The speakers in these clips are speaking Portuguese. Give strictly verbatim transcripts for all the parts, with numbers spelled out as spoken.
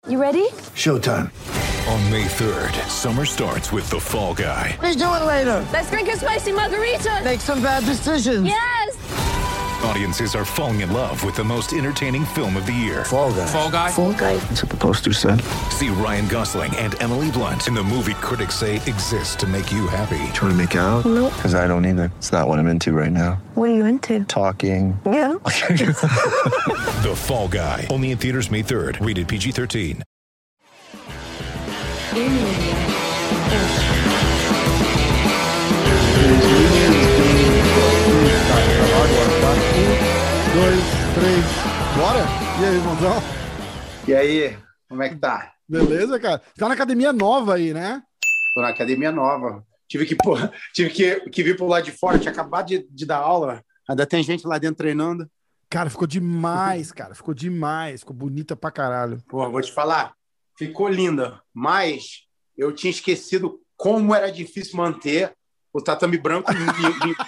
You ready? Showtime. On May third, summer starts with The Fall Guy. Let's do it later. Let's drink a spicy margarita. Make some bad decisions. Yes! Audiences are falling in love with the most entertaining film of the year. Fall Guy. Fall Guy? Fall guy. That's what the poster said. See Ryan Gosling and Emily Blunt in the movie critics say exists to make you happy. Trying to make it out? Nope. Because I don't either. It's not what I'm into right now. What are you into? Talking. Yeah. The Fall Guy. Only in theaters May third. Rated P G thirteen. Um, dois, três, bora? E aí, irmãozão? E aí, como é que tá? Beleza, cara? Você tá na academia nova aí, né? Tô na academia nova. Tive que, pô, tive que, que vir pro lado de fora, tinha acabado de, de dar aula. Ainda tem gente lá dentro treinando. Cara, ficou demais, cara. Ficou demais. Ficou bonita pra caralho. Pô, vou te falar, ficou linda, mas eu tinha esquecido como era difícil manter o tatame branco limpo.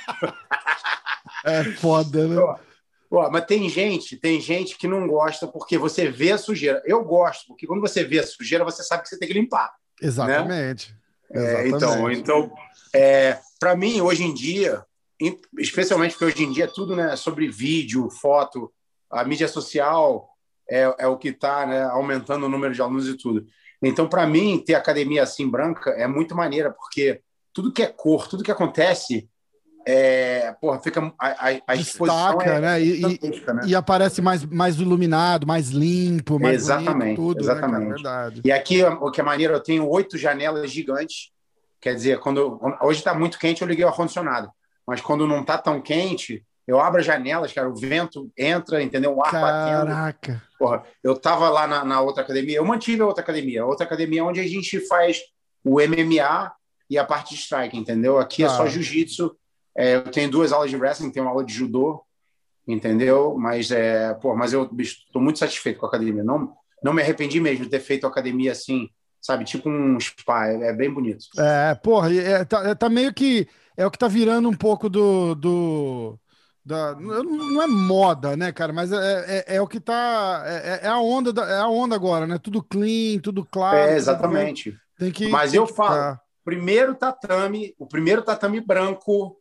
É foda, né? Pô, pô, mas tem gente, tem gente que não gosta porque você vê a sujeira. Eu gosto, porque quando você vê a sujeira, você sabe que você tem que limpar. Exatamente. Né? Exatamente. É, então, então é, para mim, hoje em dia, especialmente porque hoje em dia é tudo, né, sobre vídeo, foto, a mídia social é, é o que está, né, aumentando o número de alunos e tudo. Então, para mim, ter academia assim branca é muito maneira, porque tudo que é cor, tudo que acontece, é, porra, fica a, a, a exposição destaca, é, né? E, e, né? e aparece mais, mais iluminado, mais limpo, mais exatamente, bonito, tudo, exatamente. Né, cara? Verdade. E aqui, o que é maneiro, eu tenho oito janelas gigantes. Quer dizer, quando hoje está muito quente, eu liguei o ar-condicionado. Mas quando não está tão quente, eu abro as janelas, cara, o vento entra, entendeu? O ar batendo. Caraca. Porra, eu tava lá na, na outra academia, eu mantive a outra academia. A outra academia é onde a gente faz o M M A e a parte de strike, entendeu? Aqui tá. É só jiu-jitsu. É, eu tenho duas aulas de wrestling, tenho uma aula de judô, entendeu? Mas, é, pô, mas eu estou muito satisfeito com a academia. Não, não me arrependi mesmo de ter feito a academia assim, sabe? Tipo um spa, é, é bem bonito. É, porra, é, tá, é, tá meio que... É o que tá virando um pouco do... do... Da, não é moda, né, cara? Mas é, é, é o que tá. É, é, a onda da, é a onda agora, né? Tudo clean, tudo claro. É, exatamente. Tem que, Mas tem eu que falo, tá. primeiro tatame, o primeiro tatame branco,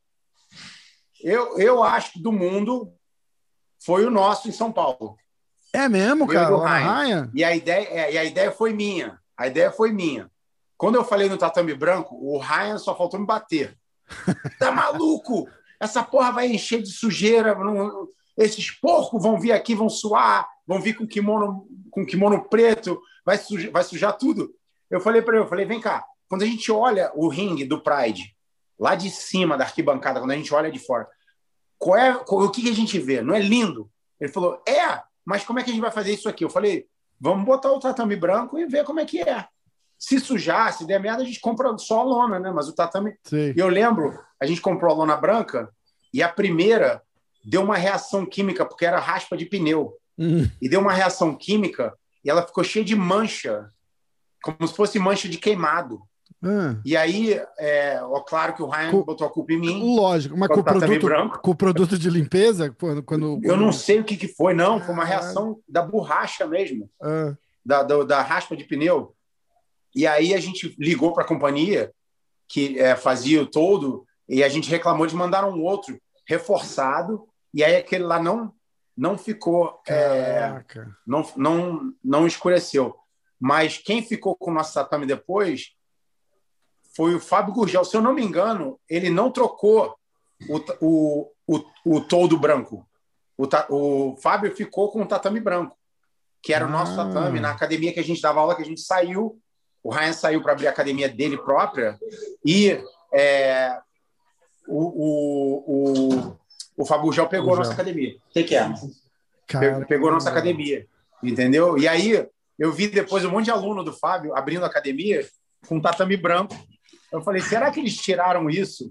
eu, eu acho que do mundo foi o nosso em São Paulo. É mesmo, Foi o cara? do Lá na Ryan. Ryan? E a ideia, é, e a ideia foi minha. A ideia foi minha. Quando eu falei no tatame branco, o Ryan só faltou me bater. Tá maluco? Essa porra vai encher de sujeira. Não, esses porcos vão vir aqui, vão suar, vão vir com kimono, com kimono preto, vai sujar, vai sujar tudo. Eu falei para ele, eu falei, vem cá, quando a gente olha o ringue do Pride, lá de cima da arquibancada, quando a gente olha de fora, qual é, qual, o que, que a gente vê? Não é lindo? Ele falou, é, mas como é que a gente vai fazer isso aqui? Eu falei, vamos botar o tatame branco e ver como é que é. Se sujar, se der merda, a gente compra só a lona, né? Mas o tatame... Sim. E eu lembro, a gente comprou a lona branca e a primeira deu uma reação química, porque era raspa de pneu. Hum. E deu uma reação química e ela ficou cheia de mancha, como se fosse mancha de queimado. Ah. E aí, é, ó, claro que o Ryan Com- botou a culpa em mim. Lógico, mas Com com o, tatame produto, branco. com o produto de limpeza, quando. quando Eu não sei o que, que foi, não. Foi uma Caralho. reação da borracha mesmo. Ah, Da, da, da raspa de pneu. E aí a gente ligou para a companhia que é, fazia o todo e a gente reclamou, de mandar um outro reforçado, e aí aquele lá não, não ficou, é, caraca. não, não, não escureceu. Mas quem ficou com o nosso tatame depois foi o Fábio Gurgel. Se eu não me engano, ele não trocou o, o, o, o todo branco. O, ta, o Fábio ficou com o tatame branco, que era o nosso Ah. tatame, na academia que a gente dava aula, que a gente saiu. O Ryan saiu para abrir a academia dele própria e é, o, o, o, o Fábio Gurgel pegou a nossa academia. O que, que é? Cara, Pegou a nossa academia, entendeu? E aí eu vi depois um monte de aluno do Fábio abrindo a academia com tatame branco. Eu falei, será que eles tiraram isso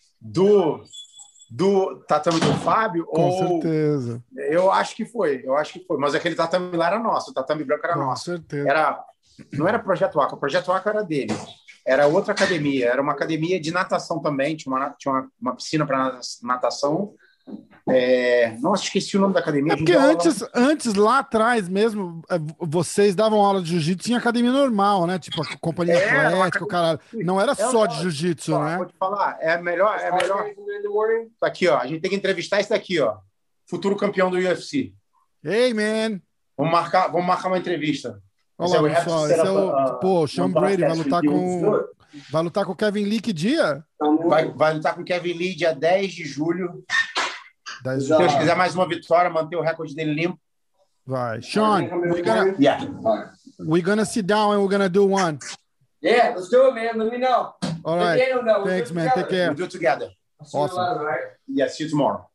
do, do tatame do Fábio? com ou... certeza. Eu acho que foi, eu acho que foi. Mas aquele tatame lá era nosso, o tatame branco era Com nosso. certeza. Era, não era Projeto Aqua, o Projeto Aqua era dele. Era outra academia, era uma academia de natação também, tinha uma, tinha uma, uma piscina para natação É... Nossa, esqueci o nome da academia. É porque antes, antes, lá atrás mesmo, vocês davam aula de jiu-jitsu em academia normal, né? Tipo, a companhia É, uma atlética, o caralho. Não era É, só ó, de jiu-jitsu, ó, né? Vou te falar, é melhor, é melhor. Tá aqui, ó. A gente tem que entrevistar esse daqui, ó. Futuro campeão do U F C. Hey, man! Vamos marcar, vamos marcar uma entrevista. Olha lá, Esse é o pessoal, Have to esse é set o... up a- Pô, o Sean um Brady vai podcast lutar with you. com... Vai lutar com o Kevin Lee que dia? Vai, vai lutar com o Kevin Lee dia dez de julho. dez Se Deus quiser mais uma vitória, manter o recorde dele limpo. Vai. Sean, we're gonna, Yeah. we're gonna sit down and we're gonna do one. Yeah, let's do it, man. Let me know. All Let right. Daniel know. We'll Thanks, do it man. Take together. We'll care. do it together. I'll see you Awesome. later, all right? Yeah, see you tomorrow.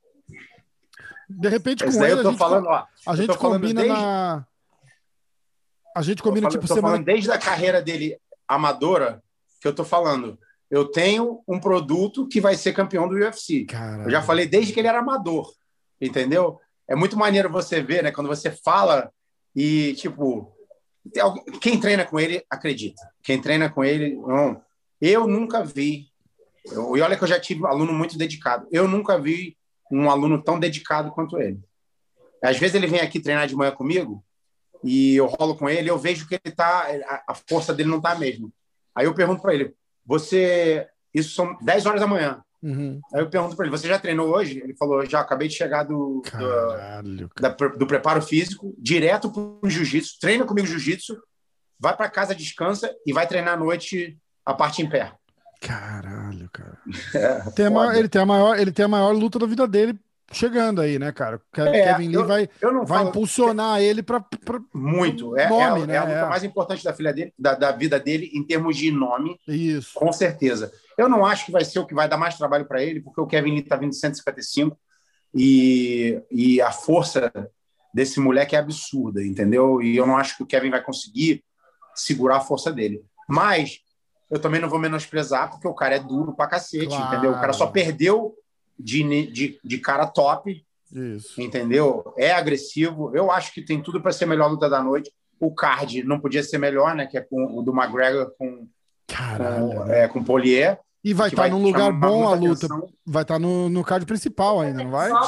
De repente, Esse com daí ele, eu tô a gente, falando, ó. a eu gente tô falando combina desde- na... A gente Tô combina, falando, tipo, tô semana... falando desde a carreira dele amadora que eu tô falando. Eu tenho um produto que vai ser campeão do U F C. Caralho. Eu já falei desde que ele era amador, entendeu? É muito maneiro você ver, né? Quando você fala e, tipo, tem alguém- quem treina com ele acredita. Quem treina com ele, não. Eu nunca vi. eu- E olha que eu já tive um aluno muito dedicado. Eu nunca vi um aluno tão dedicado quanto ele. Às vezes ele vem aqui treinar de manhã comigo e eu rolo com ele, eu vejo que ele tá, a, a força dele não tá a mesma. Aí eu pergunto para ele, você, isso são dez horas da manhã. Uhum. Aí eu pergunto para ele, você já treinou hoje? Ele falou, já, acabei de chegar do, do, Caralho, cara. da- do preparo físico, direto pro jiu-jitsu, treina comigo jiu-jitsu, vai para casa, descansa e vai treinar à noite a parte em pé. Caralho, cara. É, Tem a maior- foda. ele, tem a maior, ele tem a maior luta da vida dele chegando aí, né, cara? O Ke- É, Kevin Lee eu- vai, eu não vai falo- impulsionar ele pra, pra... Muito. É, Nome, é, né? é a luta É. mais importante da, filha dele, da, da vida dele em termos de nome, Isso. com certeza. Eu não acho que vai ser o que vai dar mais trabalho para ele, porque o Kevin Lee está vindo de cento e cinquenta e cinco e, e a força desse moleque é absurda, entendeu? E eu não acho que o Kevin vai conseguir segurar a força dele. Mas eu também não vou menosprezar, porque o cara é duro pra cacete, Claro. entendeu? O cara só perdeu de, de, de cara top, Isso. entendeu? É agressivo. Eu acho que tem tudo para ser a melhor luta da noite. O card não podia ser melhor, né? Que é com o do McGregor com, Caralho. com, é, com Polier. E vai que estar num lugar chamar bom a muita luta. atenção. Vai estar no, no card principal ainda, não vai?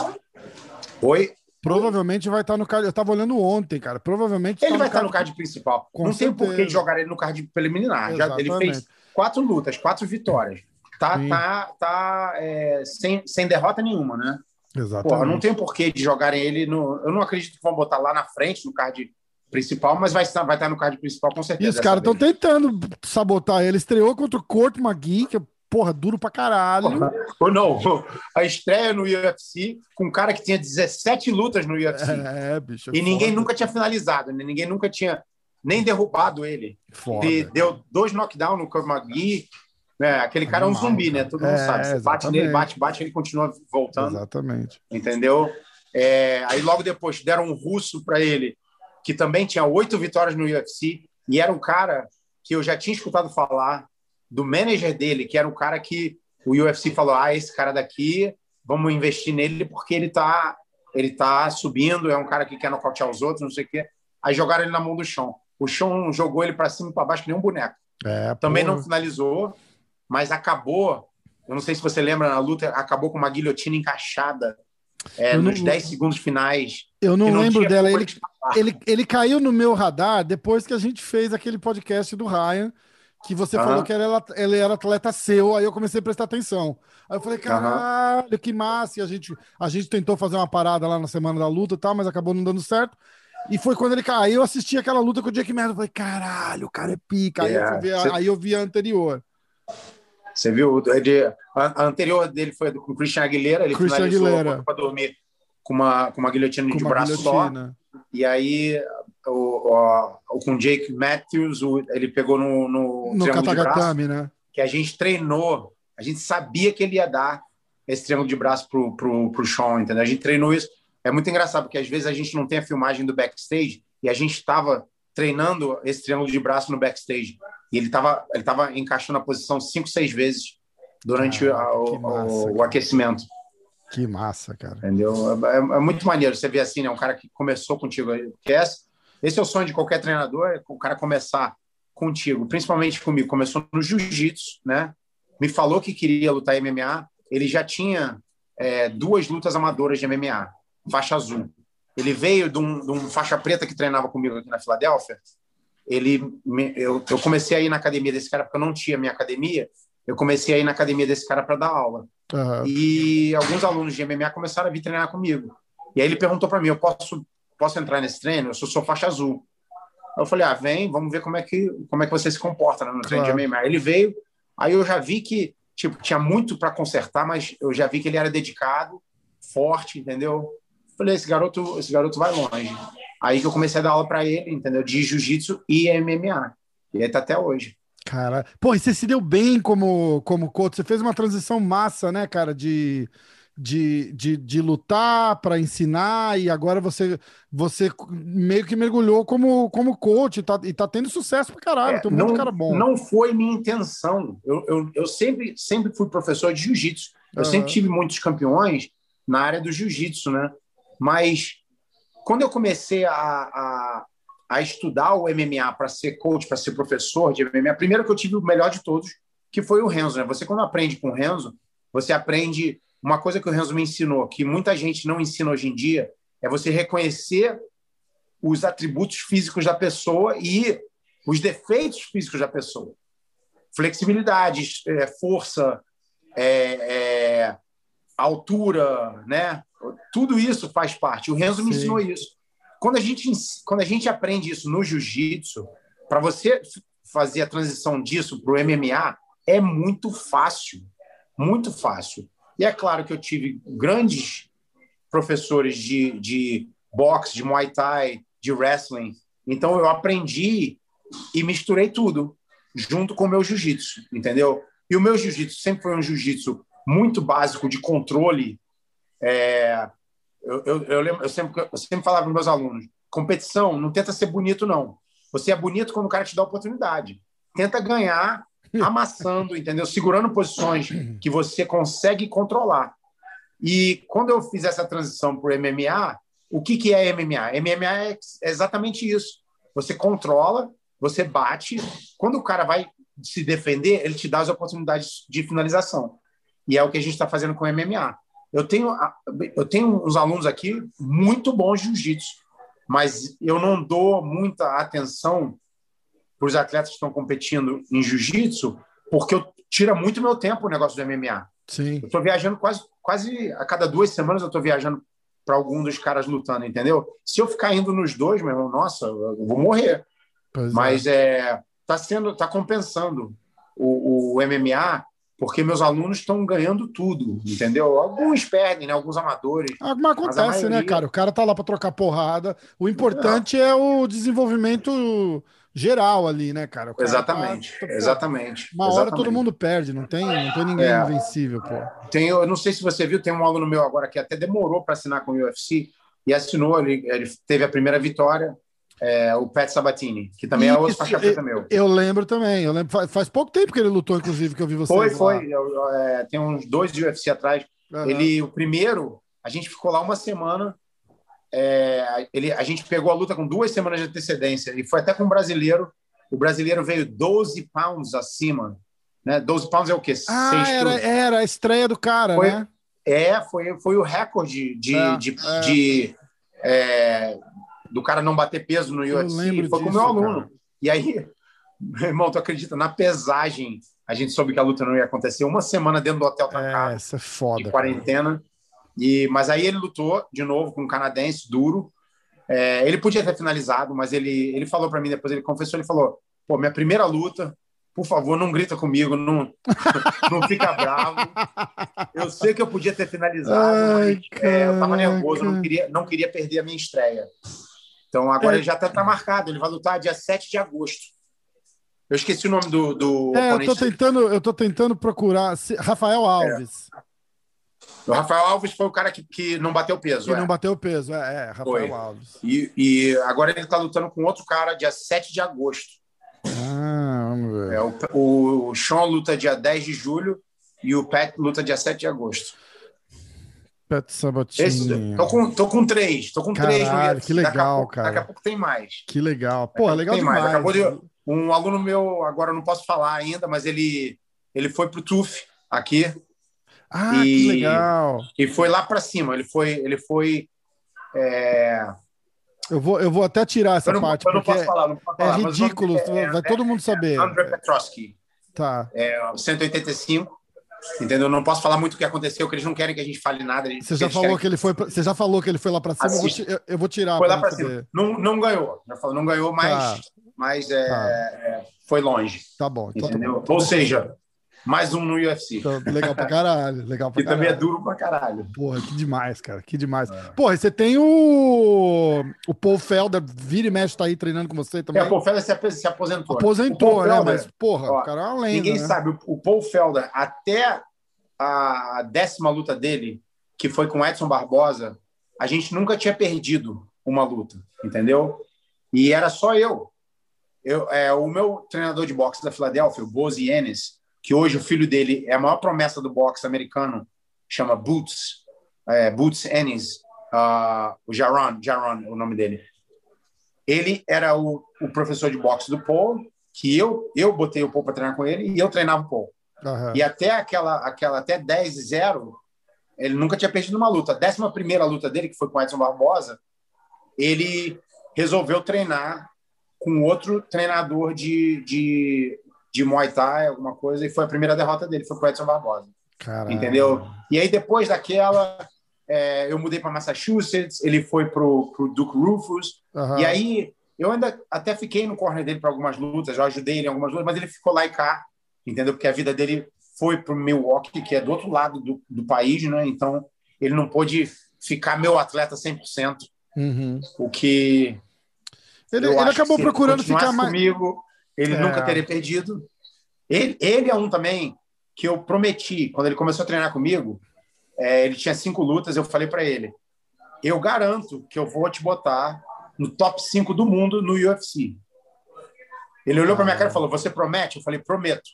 Oi? Provavelmente vai estar no card. Eu tava olhando ontem, cara. Provavelmente Ele tá vai estar no card principal. Com não tem certeza. porquê de jogar ele no card preliminar. Já, ele Exatamente. fez quatro lutas, quatro vitórias. Tá, Sim. tá, tá é, sem, sem derrota nenhuma, né? Exatamente. Porra, não tem porquê de jogarem ele no. Eu não acredito que vão botar lá na frente, no card principal, mas vai estar, vai estar no card principal com E certeza. os dessa caras estão vez. tentando sabotar ele. Estreou contra o Court McGee, que é, porra, duro pra caralho. Ou não, a estreia no U F C com um cara que tinha dezessete lutas no U F C. É, bicho. é E ninguém foda. nunca tinha finalizado, né? Ninguém nunca tinha nem derrubado ele. Foda. Ele deu dois knockdowns no Court McGee. Né? Aquele cara é um Animal, zumbi, né? cara. Todo mundo É, sabe. Você bate exatamente. nele, bate, bate, ele continua voltando. Exatamente. Entendeu? É, aí logo depois deram um russo para ele, que também tinha oito vitórias no U F C, e era um cara que eu já tinha escutado falar do manager dele, que era um cara que o U F C falou, ah, esse cara daqui, vamos investir nele porque ele tá, ele tá subindo, é um cara que quer nocautear os outros, não sei o quê. Aí jogaram ele na mão do Sean. O Sean jogou ele para cima e para baixo que nem um boneco. É, Também porra. não finalizou, mas acabou, eu não sei se você lembra, na luta, acabou com uma guilhotina encaixada é, Eu não- nos dez segundos finais. Eu não, que não lembro tinha dela. como Ele, ele escapar. ele, ele caiu no meu radar depois que a gente fez aquele podcast do Ryan, que você Aham. falou que ele era, ele era atleta seu, aí eu comecei a prestar atenção. Aí eu falei, caralho, que massa! E a gente, a gente tentou fazer uma parada lá na semana da luta e tal, mas acabou não dando certo. E foi quando ele caiu, eu assisti aquela luta com o Jake Merda. Eu falei, caralho, o cara é pica. Aí, É, eu, fui ver, você- aí eu vi a anterior. Você viu? Ele, a, a anterior dele foi com o Christian Aguilera, ele Christian finalizou Aguilera. para dormir com uma, com uma guilhotina Com de uma braço guilhotina. só. E aí, o, o, o- com o Jake Matthews, o, ele pegou no, no, No triângulo de braço, Katagatame, né? que a gente treinou, a gente sabia que ele ia dar esse triângulo de braço pro, pro, pro Sean, entendeu? A gente treinou isso. É muito engraçado, porque às vezes a gente não tem a filmagem do backstage e a gente estava treinando esse triângulo de braço no backstage. E ele estava ele tava encaixando a posição cinco, seis vezes durante Caraca, a- que o, massa, o- o cara. aquecimento. Que massa, cara. Entendeu? É, é muito maneiro você ver assim, né? Um cara que começou contigo. Que esse, esse é o sonho de qualquer treinador, é o cara começar contigo, principalmente comigo. Começou no jiu-jitsu, né? Me falou que queria lutar M M A. Ele já tinha é, duas lutas amadoras de M M A, faixa azul. Ele veio de um, de um faixa preta que treinava comigo aqui na Filadélfia. Ele, me, eu, eu comecei a ir na academia desse cara, porque eu não tinha minha academia, eu comecei a ir na academia desse cara para dar aula. Uhum. E alguns alunos de M M A começaram a vir treinar comigo. E aí ele perguntou para mim, eu posso, posso entrar nesse treino? Eu sou, sou faixa azul. Eu falei, ah, vem, vamos ver como é que, como é que você se comporta, né, no treino claro. de M M A. Ele veio, aí eu já vi que tipo, tinha muito para consertar, mas eu já vi que ele era dedicado, forte, entendeu? Falei, esse garoto, esse garoto vai longe. Aí que eu comecei a dar aula para ele, entendeu? De jiu-jitsu e M M A. E aí tá até hoje. Cara, pô, e você se deu bem como, como coach, você fez uma transição massa, né, cara, de, de, de, de lutar para ensinar, e agora você, você meio que mergulhou como, como coach, e tá, e tá tendo sucesso pra caralho, é, tem um não, monte de cara bom. Não foi minha intenção, eu, eu, eu sempre, sempre fui professor de jiu-jitsu, eu uhum. sempre tive muitos campeões na área do jiu-jitsu, né, mas quando eu comecei a... a a estudar o M M A para ser coach, para ser professor de M M A, primeiro que eu tive o melhor de todos, que foi o Renzo, né? Você, quando aprende com o Renzo, você aprende uma coisa que o Renzo me ensinou, que muita gente não ensina hoje em dia, é você reconhecer os atributos físicos da pessoa e os defeitos físicos da pessoa. Flexibilidade, é, força, é, é, altura, né? Tudo isso faz parte. O Renzo me Sim. ensinou isso. Quando a gente, quando a gente aprende isso no jiu-jitsu, para você fazer a transição disso para o M M A, é muito fácil, muito fácil. E é claro que eu tive grandes professores de, de boxe, de Muay Thai, de wrestling. Então, eu aprendi e misturei tudo junto com o meu jiu-jitsu, entendeu? E o meu jiu-jitsu sempre foi um jiu-jitsu muito básico de controle. É... Eu, eu, eu, lembro, eu, sempre, eu sempre falava para os meus alunos, competição não tenta ser bonito, não. Você é bonito quando o cara te dá oportunidade. Tenta ganhar amassando, entendeu? Segurando posições que você consegue controlar. E quando eu fiz essa transição para o M M A, o que, que é M M A? M M A é exatamente isso. Você controla, você bate. Quando o cara vai se defender, ele te dá as oportunidades de finalização. E é o que a gente está fazendo com o M M A. Eu tenho, eu tenho uns alunos aqui muito bons de jiu-jitsu, mas eu não dou muita atenção para os atletas que estão competindo em jiu-jitsu, porque eu tira muito meu tempo o negócio do M M A. Sim. Eu estou viajando quase, quase a cada duas semanas, eu estou viajando para algum dos caras lutando, entendeu? Se eu ficar indo nos dois, meu irmão, nossa, eu vou morrer. Pois mas é. É, tá sendo, tá compensando o, o M M A, porque meus alunos estão ganhando tudo, entendeu? Alguns perdem, né? Alguns amadores. Ah, mas acontece, mas maioria... né, cara? O cara tá lá para trocar porrada. O importante é. é o desenvolvimento geral ali, né, cara? cara exatamente, tá... exatamente. Uma hora exatamente. todo mundo perde, não tem, não tem ninguém é. invencível, pô. Tem, eu não sei se você viu, tem um aluno meu agora que até demorou para assinar com o U F C e assinou, ele, ele teve a primeira vitória. É, o Pat Sabatini, que também Isso, é outro faixa preta meu. Eu lembro também, eu lembro, faz, faz pouco tempo que ele lutou, inclusive, que eu vi você. Foi, foi. Eu, é, tem uns dois de U F C atrás. Uhum. Ele, o primeiro, a gente ficou lá uma semana. É, ele, a gente pegou a luta com duas semanas de antecedência e foi até com um brasileiro. O brasileiro veio doze pounds acima. Né? doze pounds é o quê? Ah, era, era a estreia do cara, foi, né? É, foi, foi o recorde de. É, de, é. de é, do cara não bater peso no U F C, foi disso, com o meu aluno. Cara. E aí, meu irmão, tu acredita, na pesagem, a gente soube que a luta não ia acontecer, uma semana dentro do hotel trancado, é, essa é foda, de quarentena. E, mas aí ele lutou de novo com um canadense duro. É, ele podia ter finalizado, mas ele, ele falou para mim depois, ele confessou, ele falou, pô, minha primeira luta, por favor, não grita comigo, não, não fica bravo. Eu sei que eu podia ter finalizado, Ai, mas é, eu tava nervoso, não queria, não queria perder a minha estreia. Então, agora é. ele já está tá marcado. Ele vai lutar dia sete de agosto. Eu esqueci o nome do, do é, oponente. Eu tô tentando, eu tô tentando procurar. Rafael Alves. É. O Rafael Alves foi o cara que, que não bateu peso. Que é. não bateu peso, é. é Rafael foi. Alves. E, e agora ele está lutando com outro cara dia sete de agosto. Ah, vamos ver. É, o, o Sean luta dia dez de julho e o Pat luta dia sete de agosto. Pat Sabatini. Esse, tô, com, tô com três. Tô com Caralho, três no U F C. Que legal, daqui pouco, cara. Daqui a pouco tem mais. Que legal. Pô, é legal tem demais. Mais. Acabou de, um aluno meu, agora eu não posso falar ainda, mas ele, ele foi pro T U F aqui. Ah, e, que legal. E foi lá pra cima. Ele foi... Ele foi é... eu, vou, eu vou até tirar essa eu não, parte, eu não porque posso falar, não posso é falar, ridículo, é, vai é, todo mundo saber. É Andrei Petrovsky. Tá. É, cento e oitenta e cinco. Entendeu? Não posso falar muito o que aconteceu, porque eles não querem que a gente fale nada. Gente, você, já falou que ele foi pra, você já falou que ele foi lá pra cima, eu vou, eu, eu vou tirar. Foi lá pra cima. Não, não ganhou. Já falou, não ganhou, mas, tá. mas é, tá. é, foi longe. Tá bom. Então entendeu? tá bom. Ou seja, mais um no U F C. Então, legal pra caralho. Legal pra e caralho. também é duro pra caralho. Porra, que demais, cara. Que demais. É. Porra, e você tem o. O Paul Felder, vira e mexe, tá aí treinando com você também. É, o Paul Felder se, se aposentou. Aposentou, né? Felder, Mas, porra, ó, o cara é uma lenda. Ninguém né? sabe. O Paul Felder, até a décima luta dele, que foi com Edson Barbosa, a gente nunca tinha perdido uma luta, entendeu? E era só eu. eu é, o meu treinador de boxe da Filadélfia, o Bozi Ennis, que hoje o filho dele é a maior promessa do boxe americano, chama Boots, é, Boots Ennis, uh, o Jaron, Jaron, o nome dele. Ele era o, o professor de boxe do Paul, que eu, eu botei o Paul para treinar com ele, e eu treinava o Paul. Uhum. E até aquela, aquela até dez a zero, ele nunca tinha perdido uma luta. A décima primeira luta dele, que foi com Edson Barbosa, ele resolveu treinar com outro treinador de, de, de Muay Thai, alguma coisa, e foi a primeira derrota dele, foi com Edson Barbosa. Caramba. Entendeu? E aí, depois daquela, é, eu mudei para Massachusetts, ele foi pro, pro Duke Rufus, uhum. E aí eu ainda até fiquei no corner dele para algumas lutas, eu ajudei ele em algumas lutas, mas ele ficou lá e cá. Entendeu? Porque a vida dele foi para o Milwaukee, que é do outro lado do, do país, né? Então, ele não pôde ficar meu atleta cem por cento. Uhum. O que... Ele, ele acabou que procurando ficar mais... comigo, ele é. nunca teria perdido. Ele, ele é um também que eu prometi, quando ele começou a treinar comigo, é, ele tinha cinco lutas, eu falei para ele, eu garanto que eu vou te botar no top cinco do mundo no U F C. Ele olhou para minha cara e falou, você promete? Eu falei, prometo.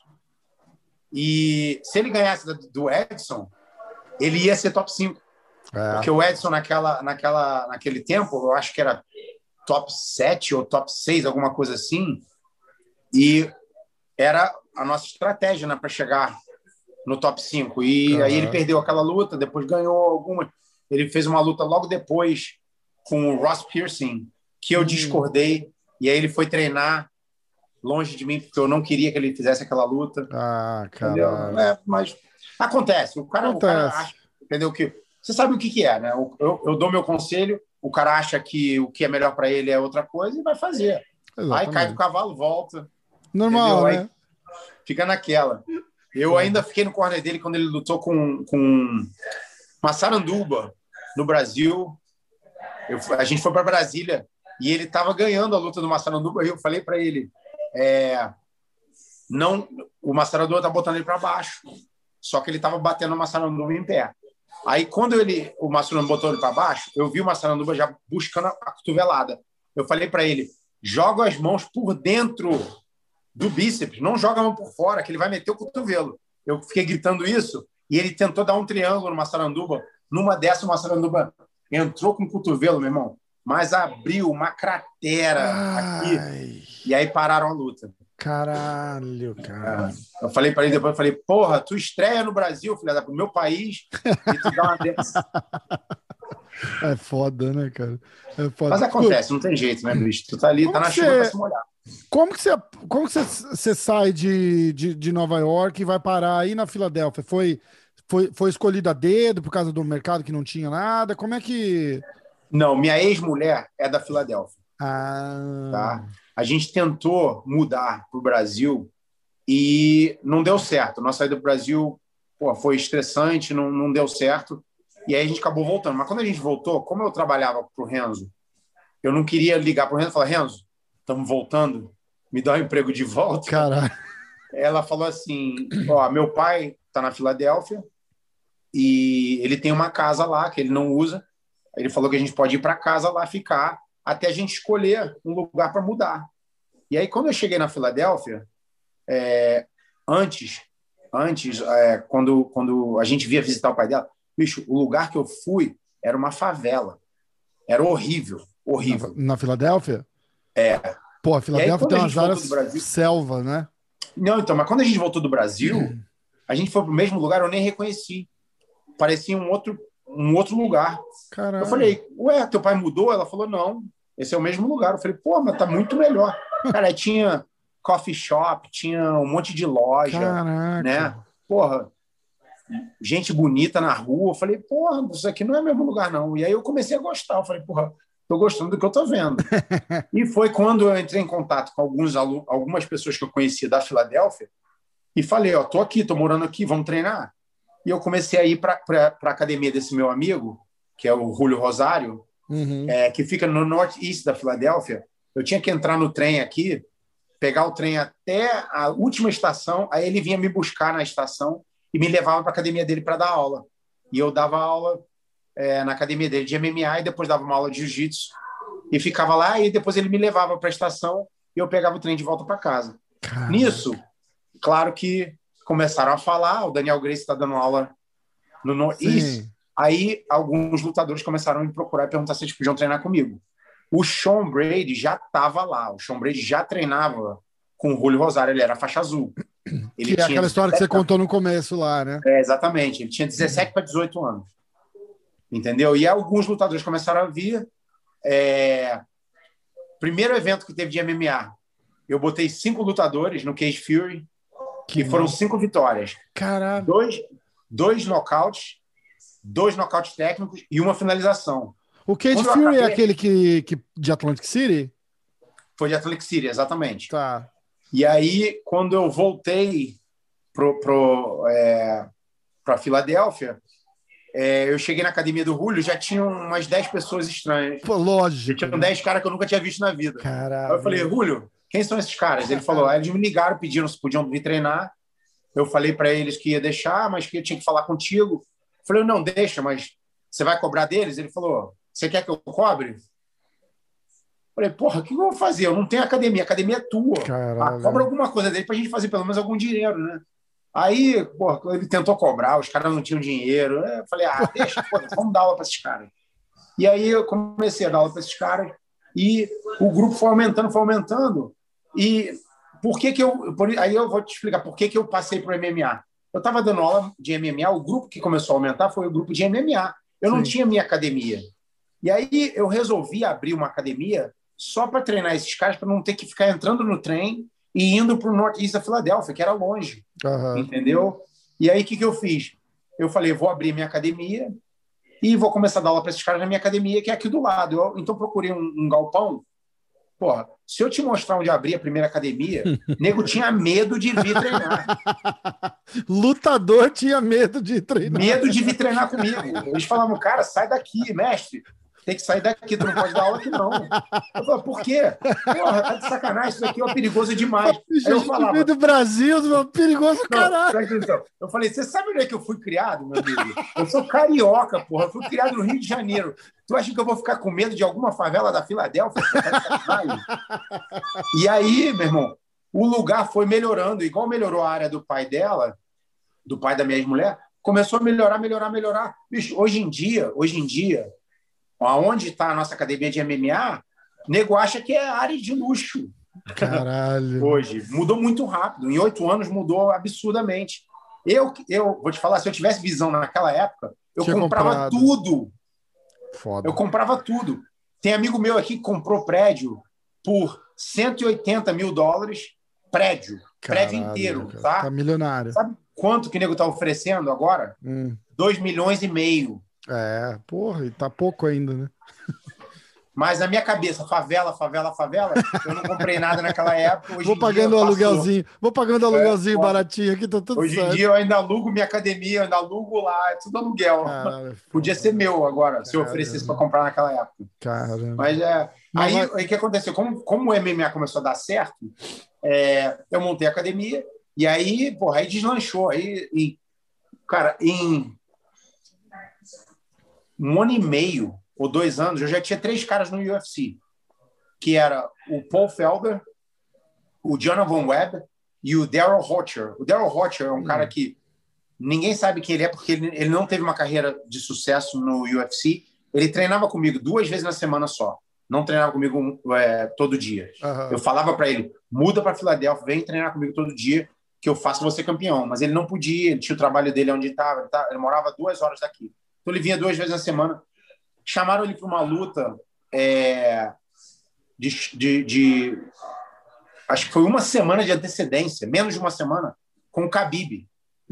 E se ele ganhasse do Edson, ele ia ser top cinco. É. Porque o Edson, naquela, naquela, naquele tempo, eu acho que era top sete ou top seis, alguma coisa assim. E era a nossa estratégia, né, para chegar no top cinco. E uhum. aí ele perdeu aquela luta, depois ganhou alguma. Ele fez uma luta logo depois com o Ross Pearson, que eu hum. discordei. E aí ele foi treinar longe de mim, porque eu não queria que ele fizesse aquela luta. Ah, caralho. É, mas acontece. O cara, acontece. O cara acha, entendeu? Que, você sabe o que, que é, né? Eu, eu, eu dou meu conselho, o cara acha que o que é melhor para ele é outra coisa e vai fazer. Exatamente. Aí cai do cavalo, volta. Normal, né? Aí fica naquela. Eu ainda fiquei no corner dele quando ele lutou com, com uma Saranduba no Brasil. Eu, a gente foi para Brasília e ele estava ganhando a luta do Massaranduba e eu falei para ele, é, não, o Massaranduba tá botando ele para baixo, só que ele estava batendo o Massaranduba em pé. Aí quando ele, o Massaranduba botou ele para baixo, eu vi o Massaranduba já buscando a cotovelada. Eu falei para ele, joga as mãos por dentro do bíceps, não joga a mão por fora, que ele vai meter o cotovelo. Eu fiquei gritando isso e ele tentou dar um triângulo no Massaranduba. Numa dessa, o Massaranduba entrou com o cotovelo, meu irmão, mas abriu uma cratera Ai. aqui e aí pararam a luta. Caralho, cara. Eu falei para ele depois, eu falei, porra, tu estreia no Brasil, filha da... no meu país, e tu dá uma dessa. É foda, né, cara? É foda. Mas acontece, não tem jeito, né, bicho? Tu tá ali, como tá na chuva você... pra se molhar. Como que você, como que você, você sai de, de, de Nova York e vai parar aí na Filadélfia? Foi, foi, foi escolhido a dedo por causa do mercado que não tinha nada? Como é que... Não, minha ex-mulher é da Filadélfia. Ah. Tá? A gente tentou mudar para o Brasil e não deu certo. Nossa saída do Brasil pô, foi estressante, não, não deu certo. E aí a gente acabou voltando. Mas quando a gente voltou, como eu trabalhava para o Renzo, eu não queria ligar para o Renzo e falar, Renzo, estamos voltando, me dá um emprego de volta. Caralho. Ela falou assim, ó, meu pai está na Filadélfia e ele tem uma casa lá que ele não usa. Ele falou que a gente pode ir para casa lá ficar até a gente escolher um lugar para mudar. E aí, quando eu cheguei na Filadélfia, é, antes, antes é, quando, quando a gente via visitar o pai dela, bicho, o lugar que eu fui era uma favela. Era horrível, horrível. Na, na Filadélfia? É. Pô, a Filadélfia aí, tem umas áreas Brasil... selva, né? Não, então, mas quando a gente voltou do Brasil, a gente foi pro mesmo lugar, eu nem reconheci. parecia um outro, um outro lugar. Caralho. Eu falei, ué, teu pai mudou? Ela falou, não, esse é o mesmo lugar. Eu falei, pô, mas tá muito melhor. Cara, tinha coffee shop, tinha um monte de loja, Caraca. né? Porra, gente bonita na rua. Eu falei, porra, isso aqui não é o mesmo lugar, não. E aí eu comecei a gostar. Eu falei, porra, tô gostando do que eu tô vendo. E foi quando eu entrei em contato com alguns alu- algumas pessoas que eu conhecia da Filadélfia e falei, ó, tô aqui, tô morando aqui, vamos treinar? E eu comecei a ir para a academia desse meu amigo, que é o Julio Rosário, Uhum. é, que fica no northeast da Filadélfia. Eu tinha que entrar no trem aqui, pegar o trem até a última estação, aí ele vinha me buscar na estação e me levava para a academia dele para dar aula. E eu dava aula é, na academia dele de M M A e depois dava uma aula de jiu-jitsu e ficava lá e depois ele me levava para a estação e eu pegava o trem de volta para casa. Caramba. Nisso, claro que começaram a falar, o Daniel Gracie está dando aula no Northeast. Sim. Aí alguns lutadores começaram a me procurar e perguntar se eles podiam treinar comigo. O Sean Brady já estava lá. O Sean Brady já treinava com o Julio Rosário. Ele era faixa azul. Ele Que é aquela história que você dezessete contou no começo lá, né? É, exatamente. Ele tinha dezessete para dezoito anos. Entendeu? E alguns lutadores começaram a vir. É... Primeiro evento que teve de M M A, eu botei cinco lutadores no Cage Fury, que foram massa. cinco vitórias. Caralho. Dois, dois nocautes, dois nocautes técnicos e uma finalização. O Cage Quando eu Fury é acabei- aquele que, que de Atlantic City? Foi de Atlantic City, exatamente. Tá. E aí, quando eu voltei pro, pro, é, para Filadélfia, é, eu cheguei na academia do Julio, já tinham umas dez pessoas estranhas. Pô, Já lógico. tinham dez caras que eu nunca tinha visto na vida. Caralho. Aí eu falei, Julio, quem são esses caras? Ele falou, aí eles me ligaram, pediram se podiam vir treinar. Eu falei para eles que ia deixar, mas que eu tinha que falar contigo. Eu falei, não, deixa, mas você vai cobrar deles? Ele falou, você quer que eu cobre? Eu falei, porra, o que eu vou fazer? Eu não tenho academia, a academia é tua. Caralho. Ah, cobra alguma coisa dele pra gente fazer pelo menos algum dinheiro, né? Aí, porra, ele tentou cobrar, os caras não tinham dinheiro. Eu falei, ah, deixa, pô, vamos dar aula para esses caras. E aí eu comecei a dar aula para esses caras e o grupo foi aumentando, foi aumentando. E por que que eu... Por, aí eu vou te explicar por que que eu passei para o M M A. Eu estava dando aula de M M A, o grupo que começou a aumentar foi o grupo de M M A. Eu não Sim. tinha minha academia. E aí eu resolvi abrir uma academia só para treinar esses caras, para não ter que ficar entrando no trem e indo para o Northeast da Filadélfia, que era longe. Aham. Entendeu? E aí o que, que eu fiz? Eu falei, vou abrir minha academia e vou começar a dar aula para esses caras na minha academia, que é aqui do lado. Eu, então procurei um, um galpão. Porra, se eu te mostrar onde abri a primeira academia, nego tinha medo de vir treinar. Lutador tinha medo de treinar. Medo de vir treinar comigo. Eles falavam, cara, sai daqui, mestre. Tem que sair daqui, tu não pode dar aula aqui, não. Eu falava, por quê? Porra, tá de sacanagem, isso aqui é perigoso demais. Aí eu Gente falava, veio do Brasil, meu, perigoso não, caralho. presta atenção. Eu falei, você sabe onde é que eu fui criado, meu amigo? Eu sou carioca, porra. Eu fui criado no Rio de Janeiro. Tu acha que eu vou ficar com medo de alguma favela da Filadélfia? E aí, meu irmão, o lugar foi melhorando. Igual melhorou a área do pai dela, do pai da minha ex-mulher, começou a melhorar, melhorar, melhorar. Bicho, hoje em dia, hoje em dia, onde está a nossa academia de M M A, nego acha que é área de luxo. Caralho. Hoje. Mudou muito rápido. Em oito anos mudou absurdamente. Eu, eu vou te falar, se eu tivesse visão naquela época, eu Tinha comprava comprado. tudo. Foda. Eu comprava tudo. Tem amigo meu aqui que comprou prédio por cento e oitenta mil dólares, prédio. prédio Caralho, inteiro, cara. tá? Tá milionário. Sabe quanto que o nego tá oferecendo agora? Hum. Dois milhões e meio. É, porra, e tá pouco ainda, né? Mas na minha cabeça, favela, favela, favela, eu não comprei nada naquela época. Hoje Vou em dia pagando o passou. aluguelzinho. Vou pagando o aluguelzinho É, baratinho aqui, tá tudo Hoje certo. em dia eu ainda alugo minha academia, eu ainda alugo lá, é tudo aluguel. Caralho, Podia ser meu agora, se eu Caramba. oferecesse para comprar naquela época. Caramba. Mas é. Mas Aí vai- aí o que aconteceu? Como, como o M M A começou a dar certo, é, eu montei a academia e aí, porra, aí deslanchou. Aí, em, cara, em um ano e meio ou dois anos, eu já tinha três caras no U F C, que era o Paul Felder, o Jonathan Webb e o Daryl Horcher. O Daryl Horcher é um cara que ninguém sabe quem ele é, porque ele, ele não teve uma carreira de sucesso no U F C. Ele treinava comigo duas vezes na semana só. Não treinava comigo é, todo dia. Aham. Eu falava para ele, muda para Filadélfia, vem treinar comigo todo dia. que eu faço você campeão. Mas ele não podia, ele tinha o trabalho dele onde ele estava, ele, tava, ele morava duas horas daqui. Então ele vinha duas vezes na semana. Chamaram ele para uma luta é, de, de, de... Acho que foi uma semana de antecedência, menos de uma semana, com o Khabib.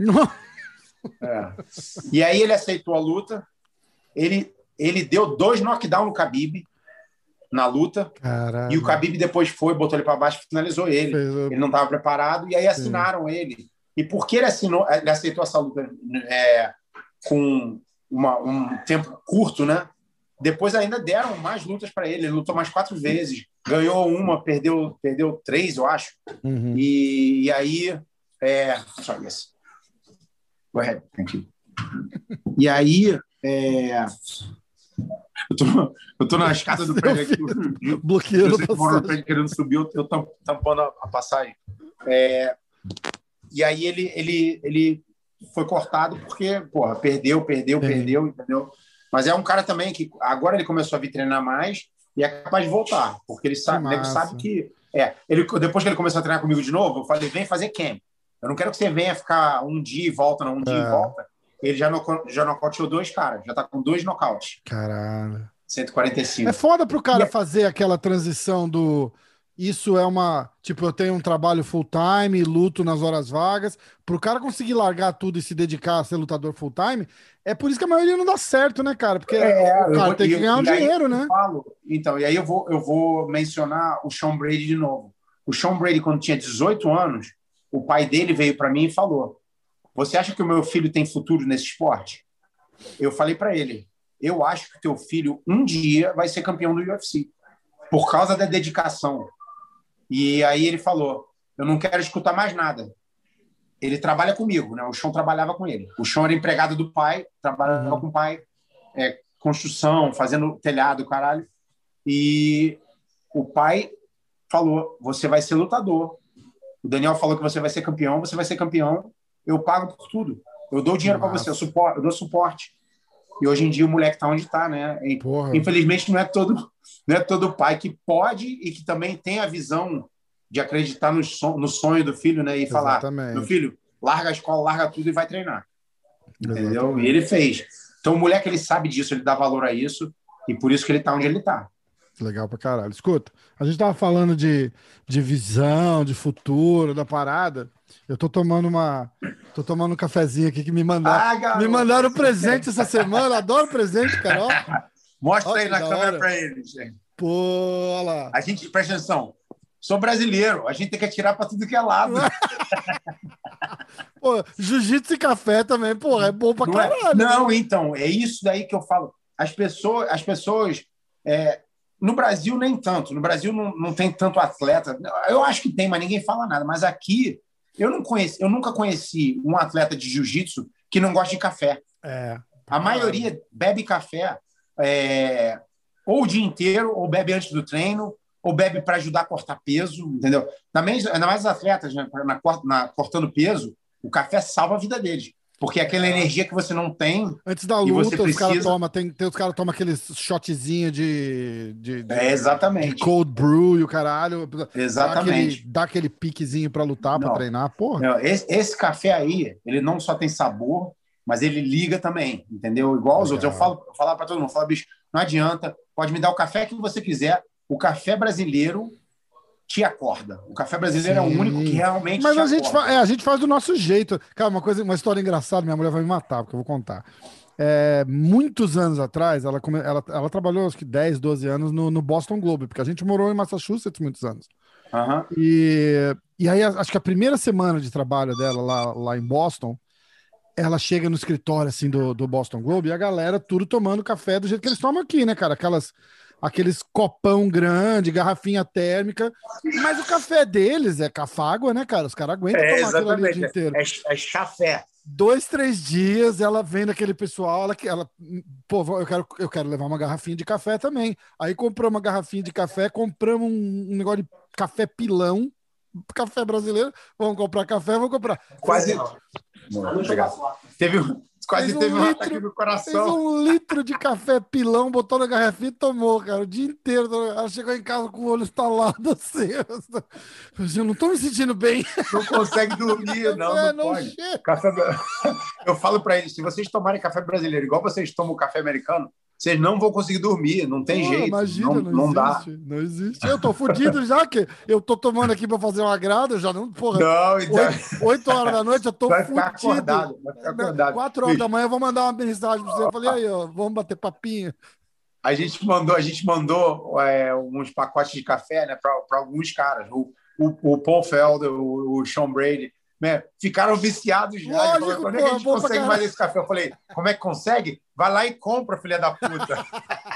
É. E aí ele aceitou a luta, ele, ele deu dois knockdowns no Khabib na luta. Caralho. E o Khabib depois foi, botou ele para baixo e finalizou ele. Fez... Ele não estava preparado e aí assinaram Sim. ele. E porque ele assinou, ele aceitou essa luta é, com uma, um tempo curto, né? Depois ainda deram mais lutas para ele. Ele lutou mais quatro vezes, ganhou uma, perdeu, perdeu três, eu acho. Uhum. E, e aí, é... sorry, yes. Go ahead, thank you. E aí, é... eu, tô, eu tô na escada do prédio aqui. Bloqueando o prédio querendo subir, eu, eu tampando a, a passagem. É... E aí ele, ele, ele foi cortado porque, porra, perdeu, perdeu, Sim. perdeu, entendeu? Mas é um cara também que agora ele começou a vir treinar mais e é capaz de voltar, porque ele sabe, ele sabe que... É, ele, depois que ele começou a treinar comigo de novo, eu falei, vem fazer camp. Eu não quero que você venha ficar um dia e volta, não, um dia é. e volta. Ele já, no, já nocauteou dois caras, já tá com dois nocautes. Caralho. cento e quarenta e cinco. É foda pro cara e... fazer aquela transição do... Isso é uma... Tipo, eu tenho um trabalho full-time, luto nas horas vagas. Pro cara conseguir largar tudo e se dedicar a ser lutador full-time, é por isso que a maioria não dá certo, né, cara? Porque é, o cara vou, tem que ganhar um dinheiro, né? Falo, então, e aí eu vou, eu vou mencionar o Sean Brady de novo. O Sean Brady, quando tinha dezoito anos, o pai dele veio para mim e falou: você acha que o meu filho tem futuro nesse esporte? Eu falei para ele: eu acho que o teu filho um dia vai ser campeão do U F C, por causa da dedicação. E aí ele falou: eu não quero escutar mais nada. Ele trabalha comigo, né? O Sean trabalhava com ele. O Sean era empregado do pai, trabalhava uhum. com o pai, é, construção, fazendo telhado, caralho. E o pai falou: você vai ser lutador. O Daniel falou que você vai ser campeão, você vai ser campeão. Eu pago por tudo. Eu dou dinheiro para você, eu, suporte, eu dou suporte. E hoje em dia o moleque tá onde tá, né? E, infelizmente não é todo, não é todo pai que pode e que também tem a visão de acreditar no, son, no sonho do filho, né? E Exatamente. falar: meu filho, larga a escola, larga tudo e vai treinar. Entendeu? Exatamente. E ele fez. Então o moleque, ele sabe disso, ele dá valor a isso e por isso que ele tá onde ele tá. Legal pra caralho. Escuta, a gente tava falando de, de visão, de futuro, da parada. Eu tô tomando uma... Tô tomando um cafezinho aqui que me mandaram. Ah, me mandaram presente essa semana. Adoro presente, Carol. Mostra Olha aí na câmera hora. Pra eles, gente. Pô, olha lá. A gente, presta atenção. Sou brasileiro. A gente tem que atirar pra tudo que é lado. Pô, jiu-jitsu e café também, pô, é bom pra não caralho. É? Não, né? Então, é isso daí que eu falo. As pessoas... As pessoas é... No Brasil, nem tanto. No Brasil, não, não tem tanto atleta. Eu acho que tem, mas ninguém fala nada. Mas aqui, eu, não conheci, eu nunca conheci um atleta de jiu-jitsu que não gosta de café. É. A maioria bebe café é, ou o dia inteiro, ou bebe antes do treino, ou bebe para ajudar a cortar peso, entendeu? Também, ainda mais os atletas, né, na, na, cortando peso, o café salva a vida deles. Porque é aquela energia que você não tem. Antes da luta, precisa... os caras tomam, tem, tem os caras tomam aqueles shotzinho de, de, de, é, exatamente. de cold brew e o caralho. Exatamente. Dá aquele, dá aquele piquezinho para lutar, para treinar, porra. Não, esse, esse café aí, ele não só tem sabor, mas ele liga também, entendeu? Igual aos outros. Eu falo, eu falo para todo mundo, eu falo, bicho, não adianta, pode me dar o café que você quiser, o café brasileiro te acorda. O café brasileiro Sim. é o único que realmente Mas te a gente, acorda. é, a gente faz do nosso jeito. Cara, uma coisa, uma história engraçada, minha mulher vai me matar, porque eu vou contar. É, muitos anos atrás, ela, come, ela, ela trabalhou acho que dez, doze anos no, no Boston Globe, porque a gente morou em Massachusetts muitos anos. Uhum. E, e aí, acho que a primeira semana de trabalho dela lá, lá em Boston, ela chega no escritório assim, do, do Boston Globe e a galera tudo tomando café do jeito que eles tomam aqui, né, cara? Aquelas... Aqueles copão grande, garrafinha térmica. Mas o café deles é cafágua, né, cara? Os caras aguentam é, tomar aquilo ali o dia inteiro. É, é chafé. Dois, três dias, ela vem daquele pessoal, ela, ela pô, eu quero, eu quero levar uma garrafinha de café também. Aí compramos uma garrafinha de café, compramos um, um negócio de café pilão, café brasileiro. Vamos comprar café, vamos comprar. Quase. Vamos pegar. Teve, quase Fez um teve um litro- ataque no Fez coração. um litro de café pilão, botou na garrafinha e tomou, cara, o dia inteiro. Ela chegou em casa com o olho estalado assim. Eu não tô me sentindo bem. Não consegue dormir, não, É, não, pode. chega. Café... Eu falo para eles, se vocês tomarem café brasileiro igual vocês tomam o café americano, vocês não vão conseguir dormir, não tem Pô, jeito. Imagina, não, não, não dá. existe. Não existe. Eu tô fudido já, que eu tô tomando aqui pra fazer um agrado, eu já não, porra. Não, então... Oito, oito horas da noite eu tô Vai ficar fudido. acordado, vai ficar acordado. Quatro horas Bicho, da manhã eu vou mandar uma mensagem pra você. Eu falei, aí, ó, vamos bater papinho. A gente mandou, a gente mandou é, uns pacotes de café, né, para alguns caras. O, o, o Paul Felder, o, o Sean Brady, né, ficaram viciados já. Lógico, Falaram, quando é que porra, a gente bom pra consegue caralho. mais esse café? Eu falei, como é que consegue? Vai lá e compra, filha da puta.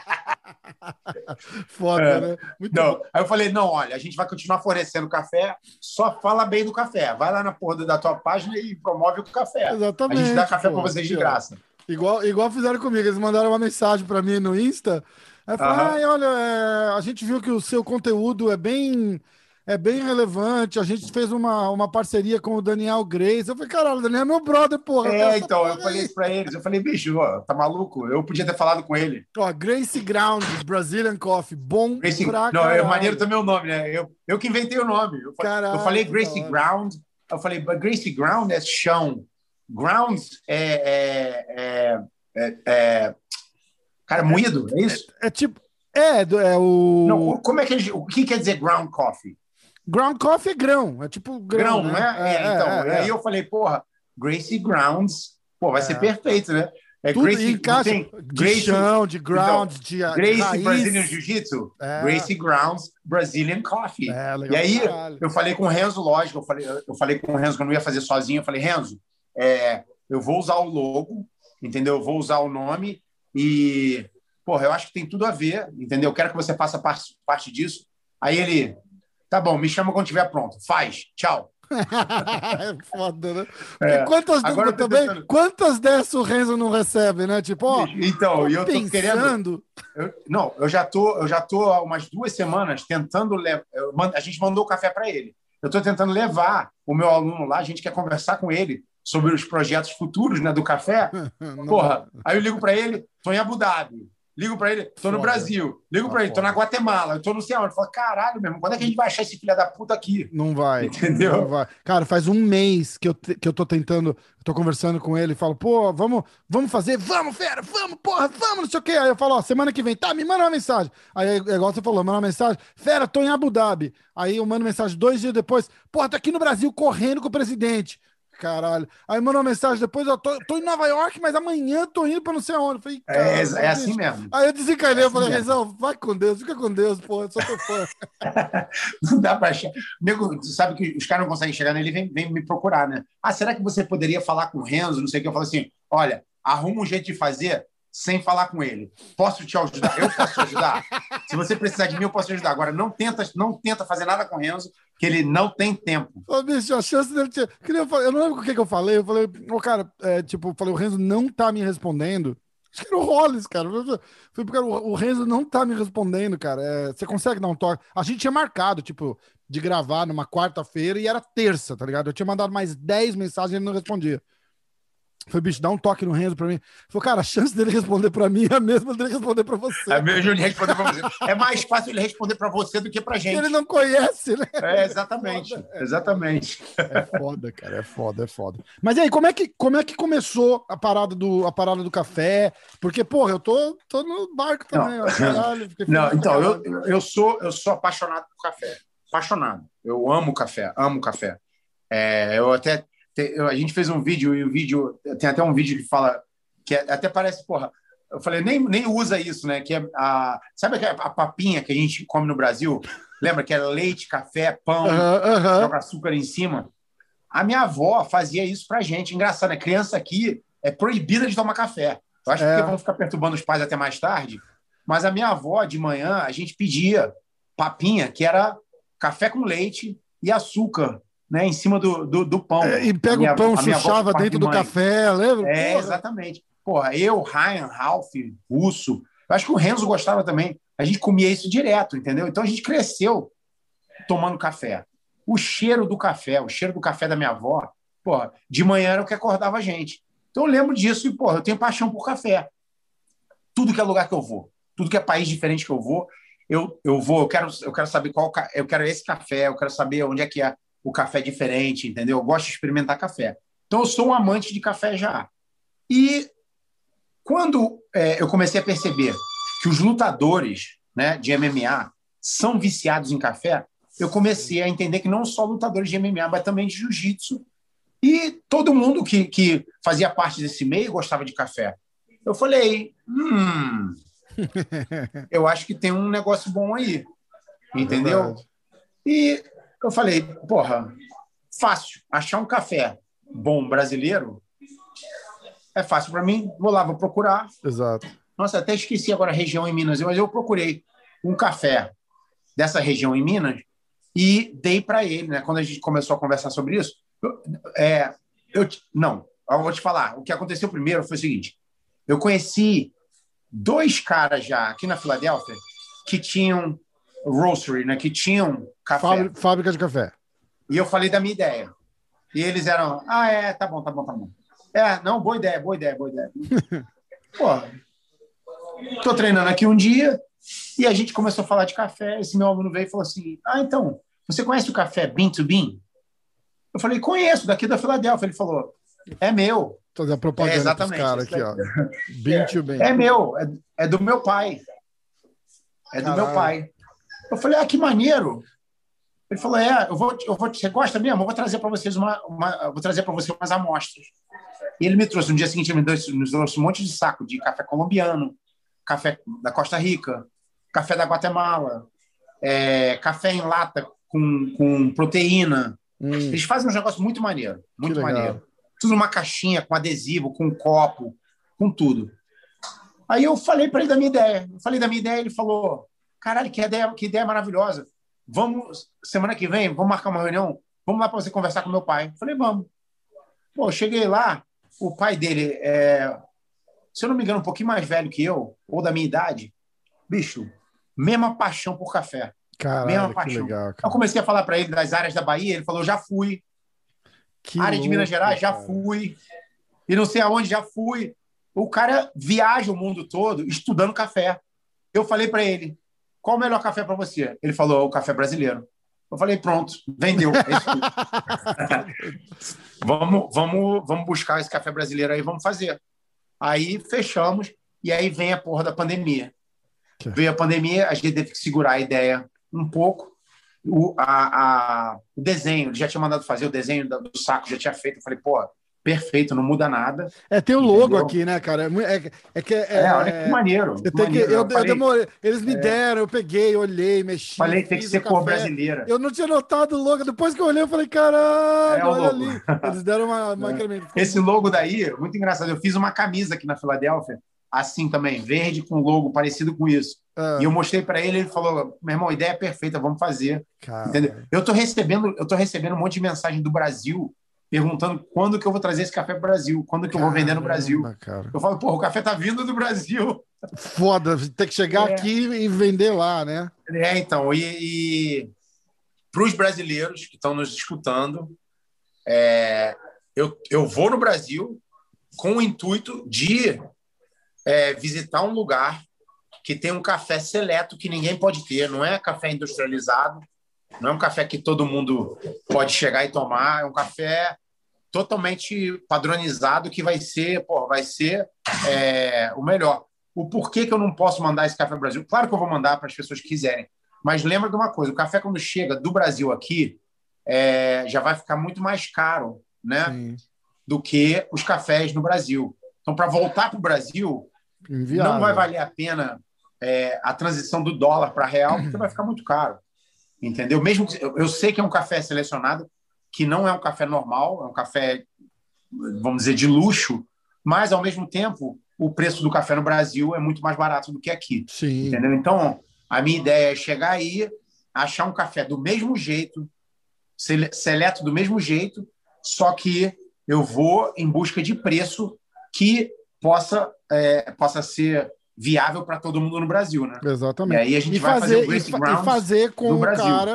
Foda, É. né? Muito Não. bom. Aí eu falei, não, olha, a gente vai continuar fornecendo café, só fala bem do café. Vai lá na porra da tua página e promove o café. Exatamente. A gente dá café pô. para vocês de Aqui, ó. graça. Igual, igual fizeram comigo, eles mandaram uma mensagem pra mim no Insta. Aí eu falei, Aham. ai, olha, é, a gente viu que o seu conteúdo é bem, é bem relevante. A gente fez uma, uma parceria com o Daniel Grace. Eu falei, caralho, o Daniel é meu brother, porra. É, essa então, porra eu falei aí. isso pra eles. Eu falei, bicho, ó, tá maluco? Eu podia ter falado com ele. Ó, Grace Ground, Brazilian Coffee, bom Gracie... pra Não, caralho. é maneiro também o nome, né? Eu, eu que inventei o nome. Eu, fa- Caralho, eu falei que Gracie da hora. Ground. Eu falei, but Gracie Ground é chão. Grounds é... é, é, é, é... Cara, moído, é isso? É tipo, é, do- é o... Não, como é que ele- o que quer dizer ground coffee? Ground Coffee é grão, é tipo grão, Grão, né? né? É, então, é, é. aí eu falei, porra, Gracie Grounds, pô, vai É. ser perfeito, né? É Tudo Gracie, encaixa tem de Gracie, chão, de ground, de, de Gracie raiz. Brazilian Jiu-Jitsu, É. Gracie Grounds Brazilian Coffee. É, E legal aí, pra caralho. eu falei com o Renzo, lógico, eu falei, eu falei com o Renzo que eu não ia fazer sozinho. Eu falei, Renzo, é, eu vou usar o logo, entendeu? Eu vou usar o nome e, porra, eu acho que tem tudo a ver, entendeu? Eu quero que você faça parte, parte disso. Aí ele, tá bom, me chama quando estiver pronto. Faz, tchau. É foda, né? Porque É. quantas, Agora eu tô também, tentando- quantas dessas o Renzo não recebe, né? Tipo, ó, Então, e eu tô querendo... pensando... Eu- não, eu já tô, eu já tô há umas duas semanas tentando levar. A gente mandou o café para ele. Eu estou tentando levar o meu aluno lá. A gente quer conversar com ele sobre os projetos futuros, né, do café. Não- Porra, aí eu ligo para ele, tô em Abu Dhabi. Ligo para ele, tô no Foda. Brasil. Ligo Ah, para ele, tô foda. na Guatemala. Eu tô não sei aonde. Falo, caralho, meu irmão, quando é que a gente vai achar esse filho da puta aqui? Não vai. Entendeu? Não vai. Cara, faz um mês que eu, te- que eu tô tentando, eu tô conversando com ele, falo, pô, vamos, vamos fazer, vamos, fera, vamos, porra, vamos, não sei o quê. Aí eu falo, ó, semana que vem, tá, me manda uma mensagem. Aí, é igual você falou, manda uma mensagem, fera, tô em Abu Dhabi. Aí eu mando mensagem dois dias depois, porra, tô aqui no Brasil correndo com o presidente. Caralho. Aí mandou uma mensagem depois, eu tô, tô em Nova York, mas amanhã tô indo pra não sei aonde. Eu falei, É, caralho, é assim bicho. mesmo. Aí eu desencanei, É eu falei, assim mesmo. Rezão, vai com Deus, fica com Deus, porra, eu sou teu fã. Não dá para achar. Nego, tu sabe que os caras não conseguem chegar nele e vem, vem me procurar, né? Ah, será que você poderia falar com o Renzo? Não sei o que. Eu falo assim: olha, arruma um jeito de fazer sem falar com ele. Posso te ajudar? Eu posso te ajudar? Se você precisar de mim, eu posso te ajudar. Agora, não tenta, não tenta fazer nada com o Renzo, que ele não tem tempo. Ô, bicho, a chance dele ter... que nem Eu falei- eu não lembro o que, que eu falei. Eu falei, ô, cara, é, tipo, eu falei, o Renzo não tá me respondendo. Acho que era o Hollis, cara. Eu falei, cara, o, o Renzo não tá me respondendo, cara. É, você consegue dar um toque? A gente tinha marcado, tipo, de gravar numa quarta-feira e era terça, tá ligado? Eu tinha mandado mais dez mensagens e ele não respondia. Foi, bicho, dá um toque no Renzo pra mim. Falei, cara, a chance dele responder pra mim é a mesma dele responder pra você. É mesmo ele responder para você. É mais fácil ele responder para você do que para gente. Ele não conhece, né? É, exatamente. Exatamente. É foda, cara, é foda, é foda. Mas e aí, como é que, como é que começou a parada do, a parada do café? Porque, porra, eu tô, tô no barco também, Não. ó, caralho. fiquei Não, feliz pra então, eu, caralho. eu, sou, eu sou apaixonado por café. Apaixonado. Eu amo café, amo café. É, eu até... te- eu- a gente fez um vídeo e o vídeo... Tem até um vídeo que fala... Que é- até parece, porra... Eu falei, nem, nem usa isso, né? Que é a, sabe a, a papinha que a gente come no Brasil? Lembra que era leite, café, pão, Aham, aham. joga açúcar em cima? A minha avó fazia isso pra gente. Engraçado, né? Criança aqui é proibida de tomar café. Eu acho É. que vão ficar perturbando os pais até mais tarde. Mas a minha avó, de manhã, a gente pedia papinha, que era café com leite e açúcar, né? Em cima do, do, do pão. É, e pega A minha- o pão, a minha avó, chuchava por parte dentro de do mãe. café, lembra? É, Porra. exatamente. Porra, eu, Ryan, Ralph, Russo, eu acho que o Renzo gostava também. A gente comia isso direto, entendeu? Então a gente cresceu tomando café. O cheiro do café, o cheiro do café da minha avó, porra, de manhã era o que acordava a gente. Então eu lembro disso e, porra, eu tenho paixão por café. Tudo que é lugar que eu vou, tudo que é país diferente que eu vou, eu, eu vou, eu quero, eu quero saber qual, eu quero esse café, eu quero saber onde é que é o café diferente, entendeu? Eu gosto de experimentar café. Então eu sou um amante de café já. E quando é, eu comecei a perceber que os lutadores, né, de M M A são viciados em café, eu comecei a entender que não só lutadores de M M A, mas também de jiu-jitsu. E todo mundo que, que fazia parte desse meio gostava de café. Eu falei, hum, eu acho que tem um negócio bom aí, entendeu? E eu falei, porra, fácil, achar um café bom brasileiro é fácil para mim, vou lá, vou procurar. Exato. Nossa, até esqueci agora a região em Minas, mas eu procurei um café dessa região em Minas e dei para ele, né? Quando a gente começou a conversar sobre isso, eu, é, eu não, eu vou te falar, o que aconteceu primeiro foi o seguinte, eu conheci dois caras já aqui na Filadélfia que tinham roastery, né? Que tinham café. Fábrica, fábrica de café. E eu falei da minha ideia. E eles eram, ah, é, tá bom, tá bom, tá bom. É, não, boa ideia, boa ideia, boa ideia. Pô, tô treinando aqui um dia e a gente começou a falar de café. Esse meu aluno veio e falou assim, ah, então, você conhece o café Bean to Bean? Eu falei, conheço, daqui da Filadélfia. Ele falou, é meu. Fazer a propaganda é, exatamente, caras aqui, ó. Bean to Bean. É meu, é, é do meu pai. É do Caralho. meu pai. Eu falei, ah, que maneiro. Ele falou, é, eu vou, eu vou, você gosta mesmo? Eu vou trazer para vocês uma, uma, vou trazer para você umas amostras. E ele me trouxe, no dia seguinte, ele me trouxe, nos trouxe um monte de saco de café colombiano, café da Costa Rica, café da Guatemala, é, café em lata com, com proteína. Hum. Eles fazem um negócio muito maneiro, muito Que legal. maneiro. Tudo numa caixinha, com adesivo, com copo, com tudo. Aí eu falei para ele da minha ideia. Eu falei da minha ideia, ele falou, caralho, que ideia, que ideia maravilhosa. Vamos, semana que vem, vamos marcar uma reunião? Vamos lá para você conversar com meu pai. Eu falei, vamos. Pô, eu cheguei lá, o pai dele, é, se eu não me engano, um pouquinho mais velho que eu, ou da minha idade, bicho, mesma paixão por café. Caralho, mesma que paixão. legal, cara. Eu comecei a falar para ele das áreas da Bahia, ele falou, já fui. Que área de louco, Minas Gerais, já cara. fui. E não sei aonde, já fui. O cara viaja o mundo todo estudando café. Eu falei para ele, qual o melhor café para você? Ele falou, o café brasileiro. Eu falei, pronto, vendeu. É isso aí. vamos, vamos, vamos buscar esse café brasileiro aí, vamos fazer. Aí fechamos, e aí vem a porra da pandemia. Que... Veio a pandemia, a gente teve que segurar a ideia um pouco. O, a, a, o desenho, ele já tinha mandado fazer o desenho do saco, já tinha feito. Eu falei, pô, perfeito, não muda nada. É, tem o logo Entendeu? aqui, né, cara? É, mu- é, é que é, É, olha que maneiro. eu que tenho que, maneiro. eu, eu falei, demorei. Eles me deram, eu peguei, olhei, mexi. falei tem que fiz ser o cor café. brasileira. Eu não tinha notado o logo. Depois que eu olhei, eu falei, caralho, É o olha logo. ali. Eles deram uma, uma incremento. Esse logo daí, muito engraçado. Eu fiz uma camisa aqui na Filadélfia, assim também, verde com logo parecido com isso. Ah, E eu mostrei para ele, ele falou, meu irmão, ideia é perfeita, vamos fazer. cara. Entendeu? Eu tô recebendo, eu tô recebendo um monte de mensagem do Brasil perguntando quando que eu vou trazer esse café pro Brasil, quando que eu vou vender no Brasil. Caramba, cara. Eu falo, pô, o café tá vindo do Brasil. Foda, tem que chegar É. aqui e vender lá, né? É, então, e, e para os brasileiros que estão nos escutando, é, eu, eu vou no Brasil com o intuito de é, visitar um lugar que tem um café seleto que ninguém pode ter, não é café industrializado, não é um café que todo mundo pode chegar e tomar, é um café totalmente padronizado que vai ser, pô, vai ser é, o melhor. O porquê que eu não posso mandar esse café para o Brasil? Claro que eu vou mandar para as pessoas que quiserem, mas lembra de uma coisa, o café quando chega do Brasil aqui, é, já vai ficar muito mais caro, né, Sim. do que os cafés no Brasil. Então, para voltar para o Brasil, Inviável. não vai valer a pena é, a transição do dólar para real, porque vai ficar muito caro. Entendeu? Mesmo que, eu, eu sei que é um café selecionado, que não é um café normal, é um café, vamos dizer, de luxo, mas, ao mesmo tempo, o preço do café no Brasil é muito mais barato do que aqui. Sim. Entendeu? Então, a minha ideia é chegar aí, achar um café do mesmo jeito, sele- seleto do mesmo jeito, só que eu vou em busca de preço que possa, é, possa ser viável para todo mundo no Brasil, né? Exatamente. E aí a gente e vai fazer o e, Gracie fa- Grounds e fazer com do o Brasil. cara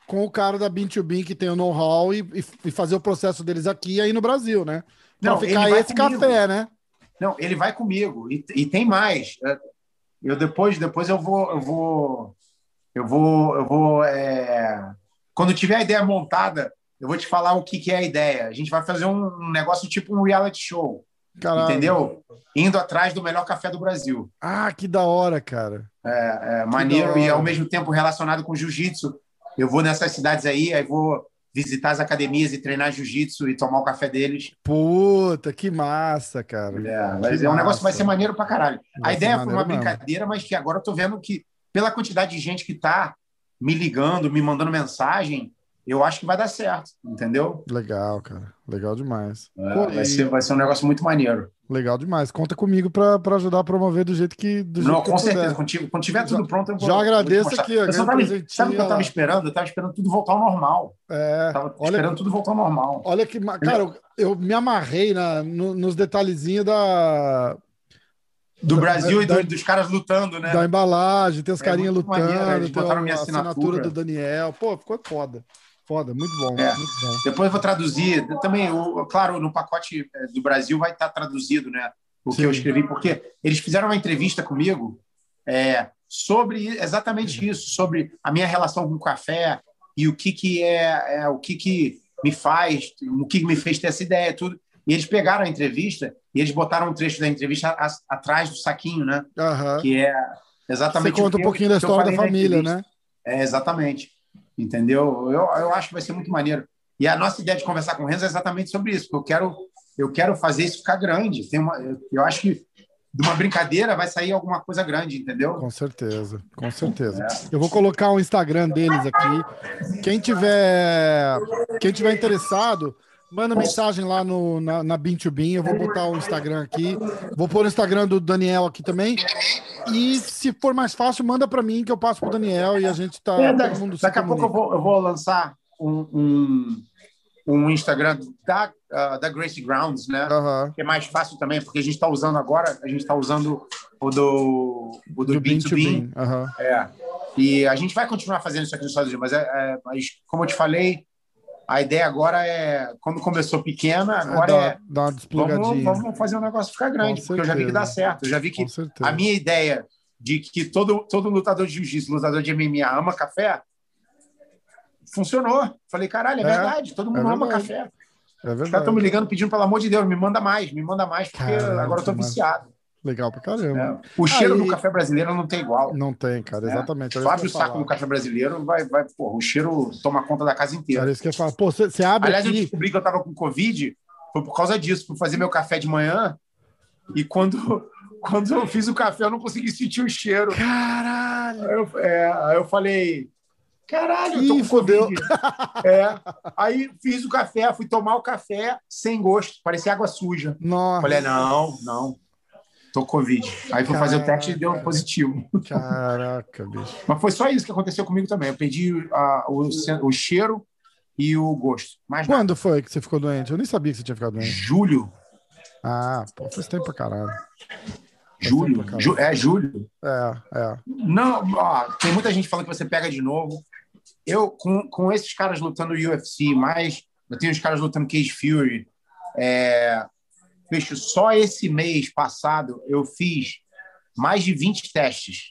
com o cara da Bean to Bean que tem o know-how e, e, e fazer o processo deles aqui e aí no Brasil, né? Pra Não, ficar ele vai esse comigo. café, né? Não, ele vai comigo. E, e tem mais. Eu depois, depois eu vou, eu vou, eu vou, eu vou. É... Quando tiver a ideia montada, eu vou te falar o que, que é a ideia. A gente vai fazer um, um negócio tipo um reality show. Caralho. Entendeu? Indo atrás do melhor café do Brasil. Ah, que da hora, cara. É, é maneiro e ao mesmo tempo relacionado com jiu-jitsu. Eu vou nessas cidades aí, aí vou visitar as academias e treinar jiu-jitsu e tomar o café deles. Puta, que massa, cara. É, mas Que é um negócio massa. que vai ser maneiro pra caralho. Vai a ser ideia foi uma maneiro mesmo. brincadeira, mas que agora eu tô vendo que, pela quantidade de gente que tá me ligando, me mandando mensagem, eu acho que vai dar certo, entendeu? Legal, cara. Legal demais. É, Pô, vai, e- ser, vai ser um negócio muito maneiro. Legal demais. Conta comigo pra, pra ajudar a promover do jeito que. Do jeito Não, que com eu puder. certeza, contigo. Quando tiver tudo Já- pronto, eu vou. já vou te agradeço mostrar. aqui, ó, Eu só ganhei um tava- presentinho sabe o que eu estava lá. esperando? Eu estava esperando tudo voltar ao normal. É, Tava olha, esperando tudo voltar ao normal. olha que. ma- Cara, eu, eu me amarrei na, no- nos detalhezinhos da, Do Da- Brasil e da- do- dos caras lutando, né? da embalagem, tem os É carinhas muito lutando, maneiro, eles tem botaram a minha assinatura assinatura. do Daniel. Pô, ficou foda. Foda, muito bom, É. muito bom. Depois eu vou traduzir. Também, o- claro, no pacote eh, do Brasil vai estar traduzido, né? O Sim. que eu escrevi, porque eles fizeram uma entrevista comigo é, sobre exatamente isso, sobre a minha relação com o café e o que, que é, é o que, que me faz, o que me fez ter essa ideia, tudo. E eles pegaram a entrevista e eles botaram um trecho da entrevista a- a- atrás do saquinho, né? Aham. Que é Você exatamente conta o um que eu- pouquinho da que eu história da falei na família, entrevista. né? É, exatamente. Entendeu? Eu, eu acho que vai ser muito maneiro. E a nossa ideia de conversar com o Renzo é exatamente sobre isso, porque eu quero, eu quero fazer isso ficar grande. Tem uma, eu, eu acho que de uma brincadeira vai sair alguma coisa grande, entendeu? Com certeza, com certeza. Eu vou colocar o Instagram deles aqui. Quem tiver, quem tiver interessado, manda mensagem lá no, na, na Bean to Bean. Eu vou botar o Instagram aqui. Vou pôr o Instagram do Daniel aqui também. E se for mais fácil, manda para mim que eu passo pro Daniel e a gente tá. É, da- todo mundo se daqui a pouco eu comunica. vou, eu vou lançar um, um, um Instagram da, ah, da Gracie Grounds, né? Aham. Que é mais fácil também, porque a gente está usando agora, a gente está usando o do, o do, Do Bean Bean to to Bean. Bean. Aham. É. E a gente vai continuar fazendo isso aqui nos Estados Unidos, mas, é, é, mas como eu te falei, a ideia agora é, quando começou pequena, agora Dá, é dá uma vamos, desplugadinha. vamos fazer um negócio ficar grande, Com porque eu já vi que dá certeza. certo. Eu já vi que Com certeza. a minha ideia de que todo, todo lutador de jiu-jitsu, lutador de M M A ama café, funcionou. Falei, caralho, é, É, verdade, todo mundo é ama verdade. café. É Os caras verdade. estão me ligando pedindo, pelo amor de Deus, me manda mais, me manda mais, porque Caralho, agora eu tô que massa. viciado. Legal pra caramba. né? O cheiro Aí- do café brasileiro não tem igual. Não tem, cara, né? exatamente. Era Só isso abre que o eu ia saco falar. do café brasileiro, vai, vai, porra, o cheiro toma conta da casa inteira. Era isso que eu ia falar. Pô, você você abre Aliás, eu aqui. descobri que eu tava com Covid, foi por causa disso, por fazer meu café de manhã, e quando, quando eu fiz o café, eu não consegui sentir o cheiro. Caralho! Aí eu, é, aí eu falei, caralho, eu tô Ih, com fodeu. Covid. É. Aí fiz o café, fui tomar o café sem gosto, parecia água suja. Nossa. Falei, não, não, tô com Covid. Aí fui fazer o teste e deu Caraca. positivo. Caraca, bicho. Mas foi só isso que aconteceu comigo também. Eu perdi a, o, o cheiro e o gosto. Mais nada. Quando foi que você ficou doente? Eu nem sabia que você tinha ficado doente. Julho. Ah, pô, faz tempo pra caralho. Julho. tempo, cara. Ju- é julho. É, é. Não, ó, tem muita gente falando que você pega de novo. Eu, com, com esses caras lutando U F C, mais eu tenho os caras lutando Cage Fury. É, bicho, só esse mês passado eu fiz mais de vinte testes.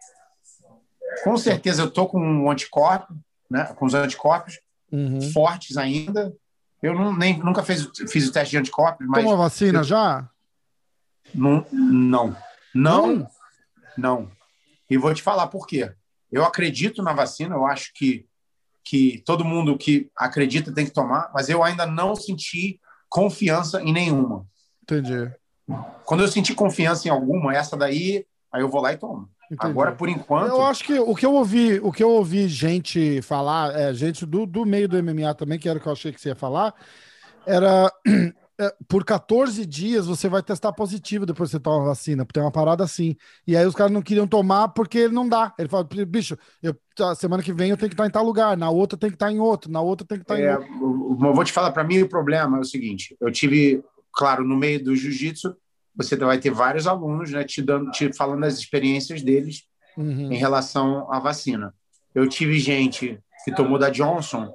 Com certeza eu tô com um anticorpo, né? Com os anticorpos Uhum. fortes ainda. Eu não, nem, nunca fiz, fiz o teste de anticorpos, mas Tomou a vacina já? não, não, não, Não? não. E vou te falar por quê. Eu acredito na vacina, eu acho que, que todo mundo que acredita tem que tomar, mas eu ainda não senti confiança em nenhuma. Entendi. Quando eu senti confiança em alguma, essa daí, aí eu vou lá e tomo. Entendi. Agora, por enquanto, Eu acho que o que eu ouvi, o que eu ouvi gente falar, é, gente do, do meio do M M A também, que era o que eu achei que você ia falar, era é, por quatorze dias você vai testar positivo depois que você toma a vacina, porque tem uma parada assim. E aí os caras não queriam tomar porque não dá. Ele fala, bicho, eu, a semana que vem eu tenho que estar em tal lugar, na outra tem que estar em outro, na outra tem que estar em é, outro. eu eu vou te falar, para mim o problema é o seguinte, eu tive, claro, no meio do jiu-jitsu, você vai ter vários alunos, né, te, dando, te falando das experiências deles Uhum. em relação à vacina. Eu tive gente que tomou da Johnson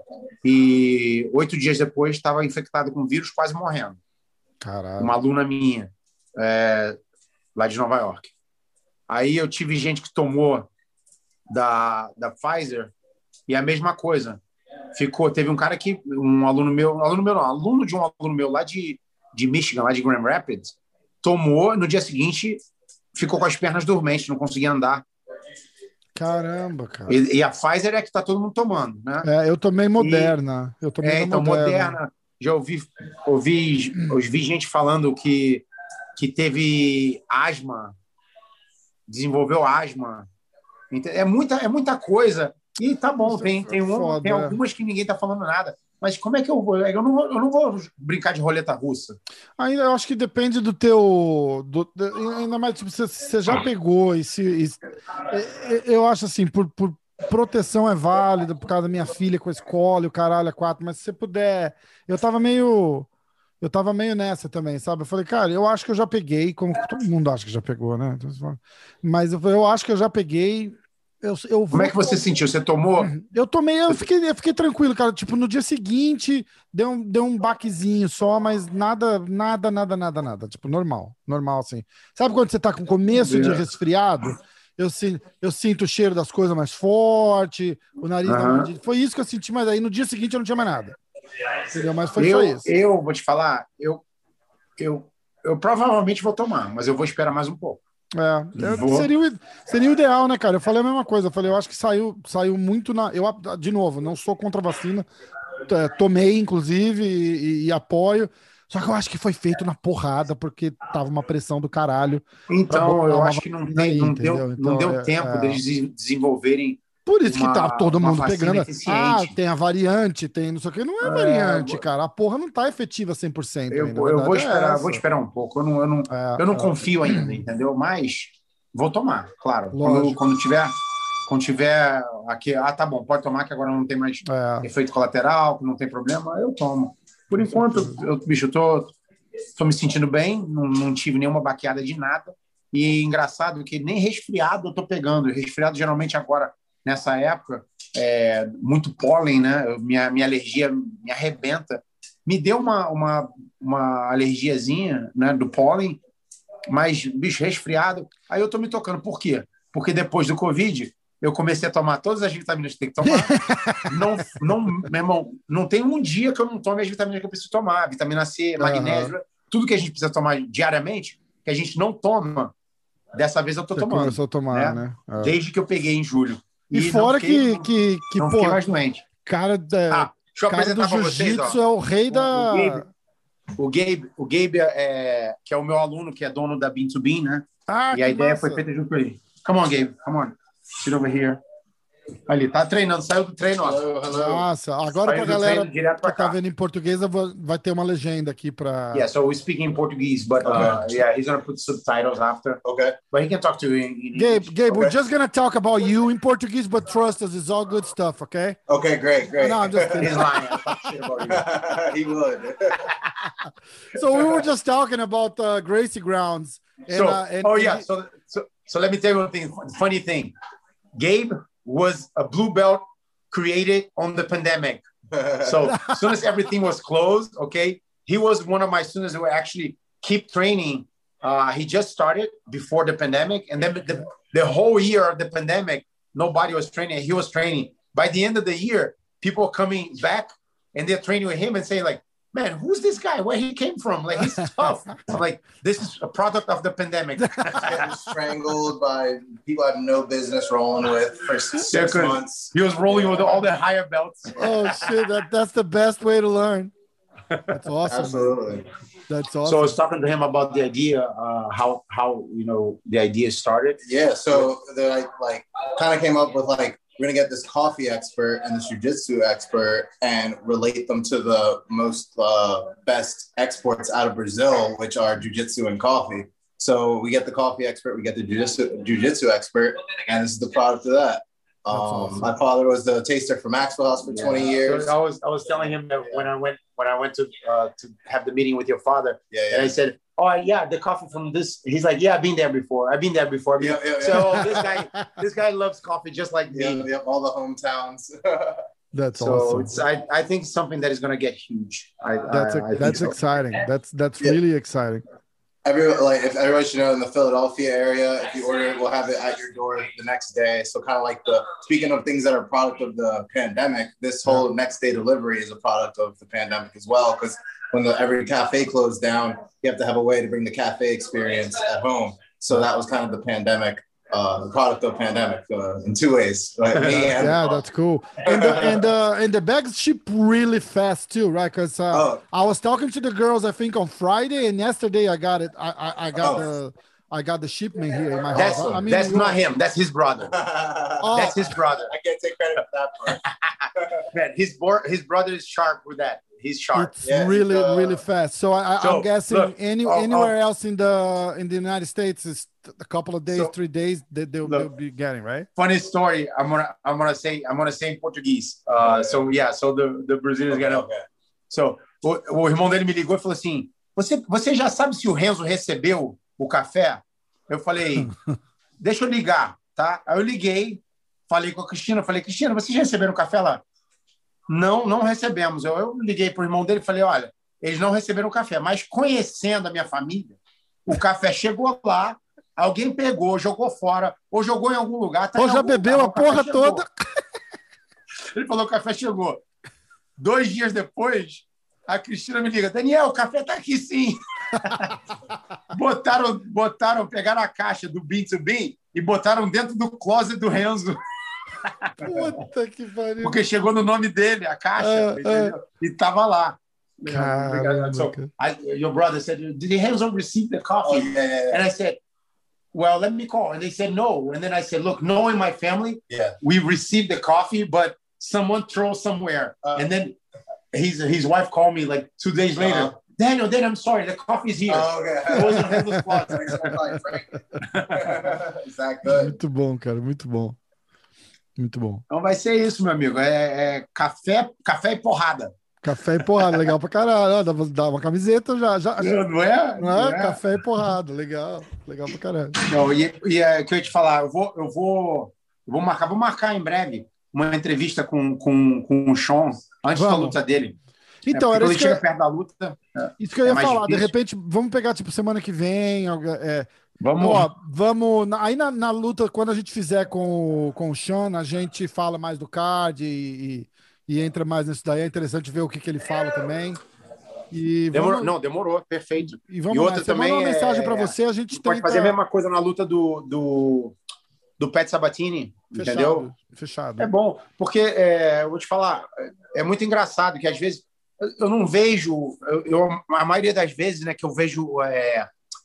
e oito dias depois estava infectado com vírus, quase morrendo. Caralho. Uma aluna minha, é, lá de Nova York. Aí eu tive gente que tomou da, da Pfizer e a mesma coisa. Ficou, teve um cara que, um aluno meu, aluno meu não, aluno de um aluno meu lá de, de Michigan, lá de Grand Rapids, tomou, no dia seguinte ficou com as pernas dormentes, não conseguia andar. Caramba, cara. E, e a Pfizer é que tá todo mundo tomando, né? É, eu tomei Moderna. E, eu tomei é, então, Moderna. Moderna. Já ouvi, ouvi, ouvi gente falando que, que teve asma, desenvolveu asma. É muita, é muita coisa. E tá bom, tem, tem, um, Foda, tem algumas que ninguém tá falando nada. Mas como é que eu vou? Eu não vou, eu não vou brincar de roleta russa. Ainda eu acho que depende do teu. Do, do, ainda mais, tipo, você, você já pegou e se. E, eu acho assim, por, por proteção é válida, por causa da minha filha com a escola e o caralho é quatro, mas se você puder. Eu tava meio. Eu tava meio nessa também, sabe? Eu falei, cara, eu acho que eu já peguei, como todo mundo acha que já pegou, né? Mas eu, eu acho que eu já peguei. Eu, eu vou... Como é que você sentiu? Você tomou? Eu tomei, eu fiquei, eu fiquei tranquilo, cara. Tipo, no dia seguinte, deu um, deu um baquezinho só, mas nada, nada, nada, nada, nada. Tipo, normal, normal, assim. Sabe quando você tá com começo de resfriado? Eu, eu sinto o cheiro das coisas mais forte, o nariz... Uhum. Não... Foi isso que eu senti, mas aí no dia seguinte eu não tinha mais nada. Entendeu? Mas foi eu, só isso. Eu vou te falar, eu, eu, eu provavelmente vou tomar, mas eu vou esperar mais um pouco. É, eu, seria, o, seria o ideal, né, cara? Eu falei a mesma coisa. Eu falei, eu acho que saiu, saiu muito na. Eu, de novo, não sou contra a vacina. É, tomei, inclusive, e, e apoio. Só que eu acho que foi feito na porrada, porque tava uma pressão do caralho. Então, eu acho que não, tem, aí, não deu, então, não deu é, tempo é... deles desenvolverem. Por isso uma, que tá todo mundo pegando. Ah, tem a variante, tem não sei o que. Não é, é variante, vou... cara. A porra não tá efetiva cem por cento. Eu, ainda, eu vou, é esperar, vou esperar um pouco. Eu não, eu não, é, eu não é. confio ainda, entendeu? Mas vou tomar, claro. Quando, quando tiver. Quando tiver aqui, ah, tá bom, pode tomar que agora não tem mais é. efeito colateral, que não tem problema, eu tomo. Por enquanto, eu, bicho, eu tô, tô me sentindo bem, não, não tive nenhuma baqueada de nada. E engraçado que nem resfriado eu tô pegando. Resfriado geralmente agora, nessa época, é, muito pólen, né? Minha, minha alergia me arrebenta. Me deu uma, uma, uma alergiazinha, né, do pólen, mas, bicho, resfriado. Aí eu tô me tocando. Por quê? Porque depois do Covid, eu comecei a tomar todas as vitaminas que tem que tomar. não, não, meu irmão, não tem um dia que eu não tome as vitaminas que eu preciso tomar. Vitamina C, magnésio, uhum. Tudo que a gente precisa tomar diariamente, que a gente não toma, dessa vez eu tô Você tomando. Começou a tomar, né? né? É. Desde que eu peguei em julho. E, e fora fiquei, que, que, que não porra, mais doente. Cara, é, ah, deixa eu cara apresentar do jiu-jitsu é o rei o, da... O Gabe, o Gabe, o Gabe é, que é o meu aluno, que é dono da Bean to Bean, né? Ah, e a ideia massa. foi feita junto com ele. Come on, Gabe. Come on. Sit over here. Ali, tá treinando. Saiu do treino, ó. Nossa, agora pra galera que tá cá. Vendo em português, vai ter uma legenda aqui pra... Yeah, so we speak in Portuguese, but okay. uh, yeah, he's gonna put subtitles after. Okay. But he can talk to you in, in Gabe, English. Gabe, okay. we're just gonna talk about you in Portuguese, but trust us, it's all good stuff, okay? Okay, great, great. No, I'm just kidding. He's lying. I talk shit about you. He would. So we were just talking about uh, Gracie Grounds. And, so, uh, and, oh and yeah, he... so, so so let me tell you one thing. Funny thing, Gabe was a blue belt created on the pandemic. So as soon as everything was closed, okay, he was one of my students who actually keep training. Uh, he just started before the pandemic, and then the, the whole year of the pandemic, nobody was training. He was training. By the end of the year, people are coming back and they're training with him and saying like, man, who's this guy? Where he came from? Like, he's tough. I'm like, this is a product of the pandemic. Getting strangled by people I have no business rolling with for six yeah, months. He was rolling yeah. with all the higher belts. Oh, shit. That, that's the best way to learn. That's awesome. Absolutely. That's awesome. So I was talking to him about the idea, uh, how, how, you know, the idea started. Yeah. So they like, like kind of came up with like, we're going to get this coffee expert and this jiu-jitsu expert and relate them to the most uh, best exports out of Brazil, which are jiu-jitsu and coffee. So we get the coffee expert, we get the jiu-jitsu, jiu-jitsu expert, and this is the product of that. Um, awesome. My father was the taster for Maxwell House for yeah. twenty years. So I was I was telling him that when I went when I went to uh, to have the meeting with your father, yeah, yeah. and I said, oh yeah, the coffee from this. He's like, yeah, I've been there before. I've been there before. Been... Yeah, yeah, yeah. So this guy, this guy loves coffee just like yeah, me. Yeah, all the hometowns. That's so awesome. it's, I, I think it's something that is going to get huge. I, That's I, a, I think that's so. exciting. That's that's Yeah. really exciting. Every like if everybody should know in the Philadelphia area, if you order it, we'll have it at your door the next day. So kind of like the speaking of things that are a product of the pandemic, this whole next day delivery is a product of the pandemic as well. Because when the, every cafe closed down, you have to have a way to bring the cafe experience at home. So that was kind of the pandemic, uh, the product of pandemic uh, in two ways. Like me and Yeah, that's cool. And the, and uh, and the bags ship really fast too, right? Because uh, Oh. I was talking to the girls, I think on Friday, and yesterday I got it. I I, I got Oh. the I got the shipment here in my That's, house. I mean, that's you know- not him. That's his brother. Oh. That's his brother. I can't take credit for that part. Man, his, bor- his brother is sharp with that. He's sharp. It's Yeah, really, uh, really fast. So I, I, So, I'm guessing look, any oh, anywhere oh. else in the in the United States is a couple of days, So, three days that they'll, look. they'll be getting, right? Funny story. I'm gonna I'm gonna say I'm gonna say em português. Uh, so yeah, so the the Brazilians Okay, gonna. okay. So o, o irmão dele me ligou e falou assim: você você já sabe se o Renzo recebeu o café? Eu falei, deixa eu ligar, tá? Aí eu liguei, falei com a Cristina, falei, Cristina, vocês já receberam o café lá? Não, não recebemos. Eu, eu liguei pro irmão dele e falei, olha, eles não receberam o café, mas conhecendo a minha família, o café chegou lá, alguém pegou, jogou fora, ou jogou em algum lugar. Tá Ou em já algum bebeu lugar, a o café porra chegou. toda. Ele falou que o café chegou. Dois dias depois, a Cristina me liga, Daniel, o café tá aqui sim. botaram, botaram, pegaram a caixa do Bean to Bean e botaram dentro do closet do Renzo. Puta que pariu. Porque chegou no nome dele, a caixa, Ah, entendeu? E tava lá. Caramba, So, cara. I, your brother said, did Renzo receive the Oh, coffee? yeah, yeah, yeah. And I said, well, let me call. And they said, no. And then I said, look, knowing my family, Yeah. we received the coffee, but someone throw somewhere. Uh, and then his, his wife called me like two days later. Uh-huh. Daniel, Daniel, I'm sorry, the coffee's here. Oh, It wasn't okay. Renzo's closet. Is that good? Muito bom, cara, muito bom. Muito bom. Então vai ser isso, meu amigo. É, é café, café e porrada. Café e porrada, legal pra caralho. Ó, Dá, pra- dá uma camiseta já. já Não é? não é? Café e porrada, legal. Legal pra caralho. Não, e, e é o que eu ia te falar, eu vou, eu vou, eu vou marcar, vou marcar em breve uma entrevista com, com, com o Sean antes da Vamos. luta dele. Então, é, era quando isso ele que, chega eu, perto da luta, isso que eu é ia mais falar. De difícil. repente, vamos pegar, tipo, semana que vem. algu- É, vamos. ó, vamos. na- Aí na, na luta, quando a gente fizer com, o- com o Sean, a gente fala mais do card e, e, e entra mais nisso daí. É interessante ver o que, que ele fala também. E Demorou, vamos, não, demorou, perfeito. e vamos e outra lá. Você também manda uma é- mensagem pra você, a gente Pode tenta... fazer a mesma coisa na luta do, do, do Pat Sabatini, Fechado, entendeu? fechado. É bom, porque é, eu vou te falar, é muito engraçado que às vezes eu- eu não vejo, eu, eu- a maioria das vezes, né, que eu vejo é,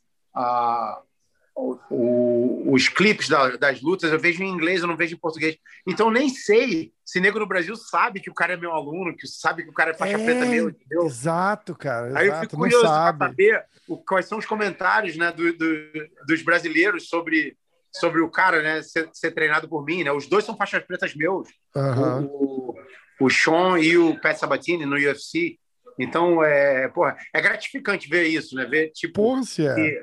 a, o- o- os clipes da- das lutas, eu vejo em inglês, eu não vejo em português. Então eu nem sei se nego no Brasil sabe que o cara é meu aluno, que sabe que o cara é faixa É, preta meu, entendeu? Exato, cara. Aí eu exato, fico não curioso para sabe. saber o- quais são os comentários, né, do- do- dos brasileiros sobre, sobre o cara, né, ser, ser treinado por mim, né? Os dois são faixas pretas meus, Aham. o, o Sean e o Pat Sabatini no U F C. Então, é, porra, é gratificante ver isso, né? Ver, tipo, Porra, se é. que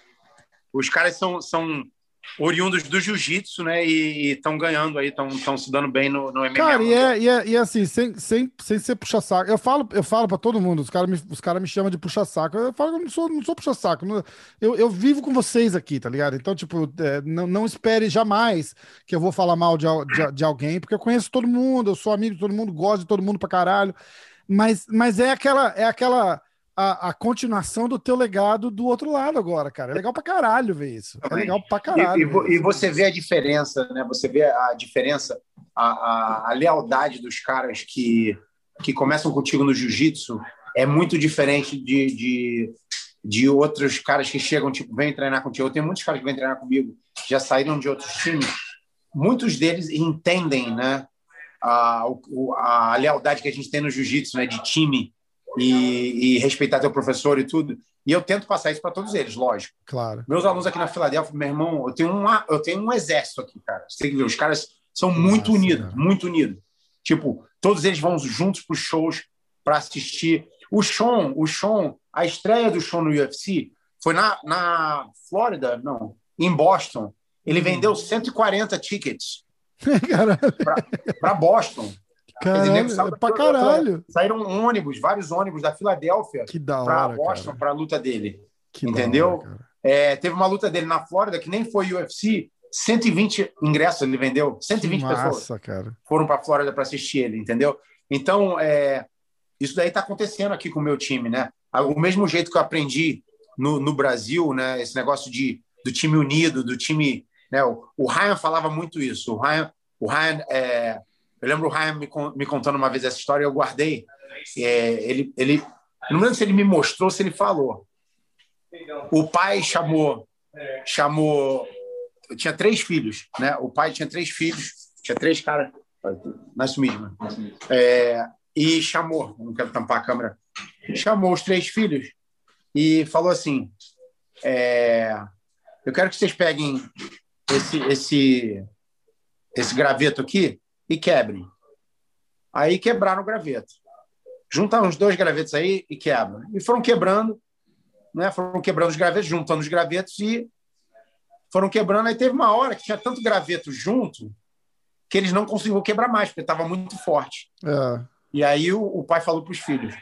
os caras são, são oriundos do jiu-jitsu, né? E estão ganhando aí, estão se dando bem no, no M M A. Cara, e é, e é, e é assim, sem, sem, sem ser puxa-saco. Eu falo, eu falo pra todo mundo, os caras me, os cara me chamam de puxa-saco. Eu falo que eu não sou, não sou puxa-saco. não- Eu, eu vivo com vocês aqui, tá ligado? Então, tipo, é, não, não espere jamais que eu vou falar mal de, al- de, de alguém, porque eu conheço todo mundo, eu sou amigo de todo mundo, gosto de todo mundo pra caralho. Mas, mas é aquela, é aquela a, a continuação do teu legado do outro lado agora, cara. É legal pra caralho ver isso. É legal pra caralho. E, e, vo- ver e isso. você vê a diferença, né? Você vê a diferença, a, a, a lealdade dos caras que, que começam contigo no jiu-jitsu é muito diferente de, de, de outros caras que chegam, tipo, vêm treinar contigo. Eu tenho muitos caras que vêm treinar comigo, já saíram de outros times. Muitos deles entendem, né? A, o- a lealdade que a gente tem no jiu-jitsu, né? De time e, e respeitar teu professor e tudo. E eu tento passar isso para todos eles, lógico. Claro. Meus alunos aqui na Filadélfia, meu irmão, eu tenho, uma, eu tenho um exército aqui, cara. Você tem que ver, os caras são muito Nossa, unidos, cara. muito unidos. Tipo, todos eles vão juntos para os shows para assistir. O Sean, o Sean, a estreia do Sean no U F C foi na, na Flórida, não, em Boston. Ele Hum. vendeu cento e quarenta tickets Caralho. para Boston. Caralho, saiu é da pra Fila- caralho. Saíram ônibus, vários ônibus da Filadélfia Que da para hora, Boston cara. para a luta dele. Que da Entendeu? hora, cara. É, teve uma luta dele na Flórida que nem foi U F C, cento e vinte ingressos ele vendeu, cento e vinte Que pessoas massa, cara. foram para a Flórida para assistir ele, entendeu? Então, é, isso daí está acontecendo aqui com o meu time, né? O mesmo jeito que eu aprendi no, no Brasil, né? Esse negócio de, do time unido, do time... Né? O, o Ryan falava muito isso. O Ryan, o Ryan é, eu lembro o Ryan me, me contando uma vez essa história, eu guardei. É, ele, ele, eu não lembro se ele me mostrou, se ele falou. O pai chamou... chamou eu tinha três filhos, né? O pai tinha três filhos, tinha três caras... Nice to meet you, man. É, e chamou, não quero tampar a câmera, chamou os três filhos e falou assim, é, eu quero que vocês peguem esse, esse, esse graveto aqui e quebrem. Aí quebraram o graveto. Juntaram os dois gravetos aí e quebram. E foram quebrando, né? Foram quebrando os gravetos, juntando os gravetos e foram quebrando. Aí teve uma hora que tinha tanto graveto junto que eles não conseguiram quebrar mais, porque estava muito forte. É. E aí o, o pai falou para os filhos,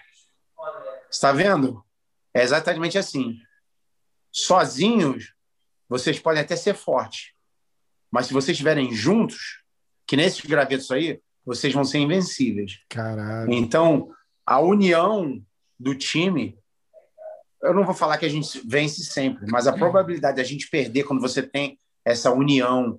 está vendo? É exatamente assim. Sozinhos, vocês podem até ser fortes, mas se vocês estiverem juntos, que nesses gravetos aí, vocês vão ser invencíveis. Caralho. Então, a união do time, eu não vou falar que a gente vence sempre, mas a probabilidade de a gente perder quando você tem essa união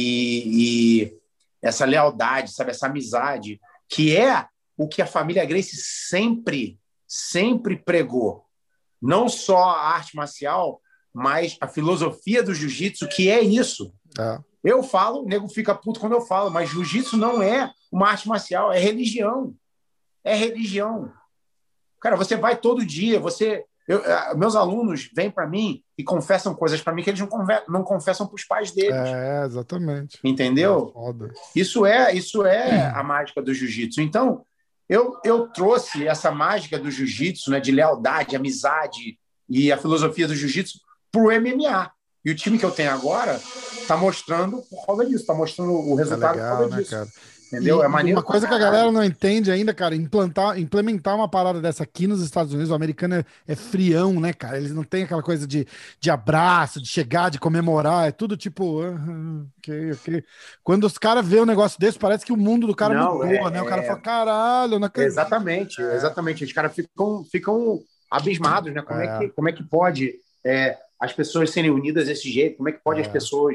e... e essa lealdade, sabe, essa amizade, que é o que a família Gracie sempre, sempre pregou. Não só a arte marcial, mas a filosofia do jiu-jitsu, que é isso. É. Eu falo, o nego fica puto quando eu falo, mas jiu-jitsu não é uma arte marcial, é religião. É religião. Cara, você vai todo dia, você... Eu, meus alunos vêm para mim e confessam coisas para mim que eles não, conver, não confessam para os pais deles. É, exatamente. Entendeu? É foda. Isso é, isso é a mágica do jiu-jitsu. Então, eu, eu trouxe essa mágica do jiu-jitsu, né, de lealdade, amizade e a filosofia do jiu-jitsu para o M M A. E o time que eu tenho agora está mostrando por causa disso, está mostrando o resultado é legal, por causa né, disso. cara? Entendeu? E é maneiro. Uma coisa que a galera não entende ainda, cara, implantar, implementar uma parada dessa aqui nos Estados Unidos, o americano é, é frião, né, cara? Eles não têm aquela coisa de, de abraço, de chegar, de comemorar, é tudo tipo, uh, ok, ok. Quando os caras vêem um negócio desse, parece que o mundo do cara Não, mudou, é, né? O cara é... fala, caralho, eu não acredito. Exatamente, exatamente. Os caras ficam, ficam abismados, né? Como é, é que, como é que pode é, as pessoas serem unidas desse jeito? Como é que pode é. as pessoas...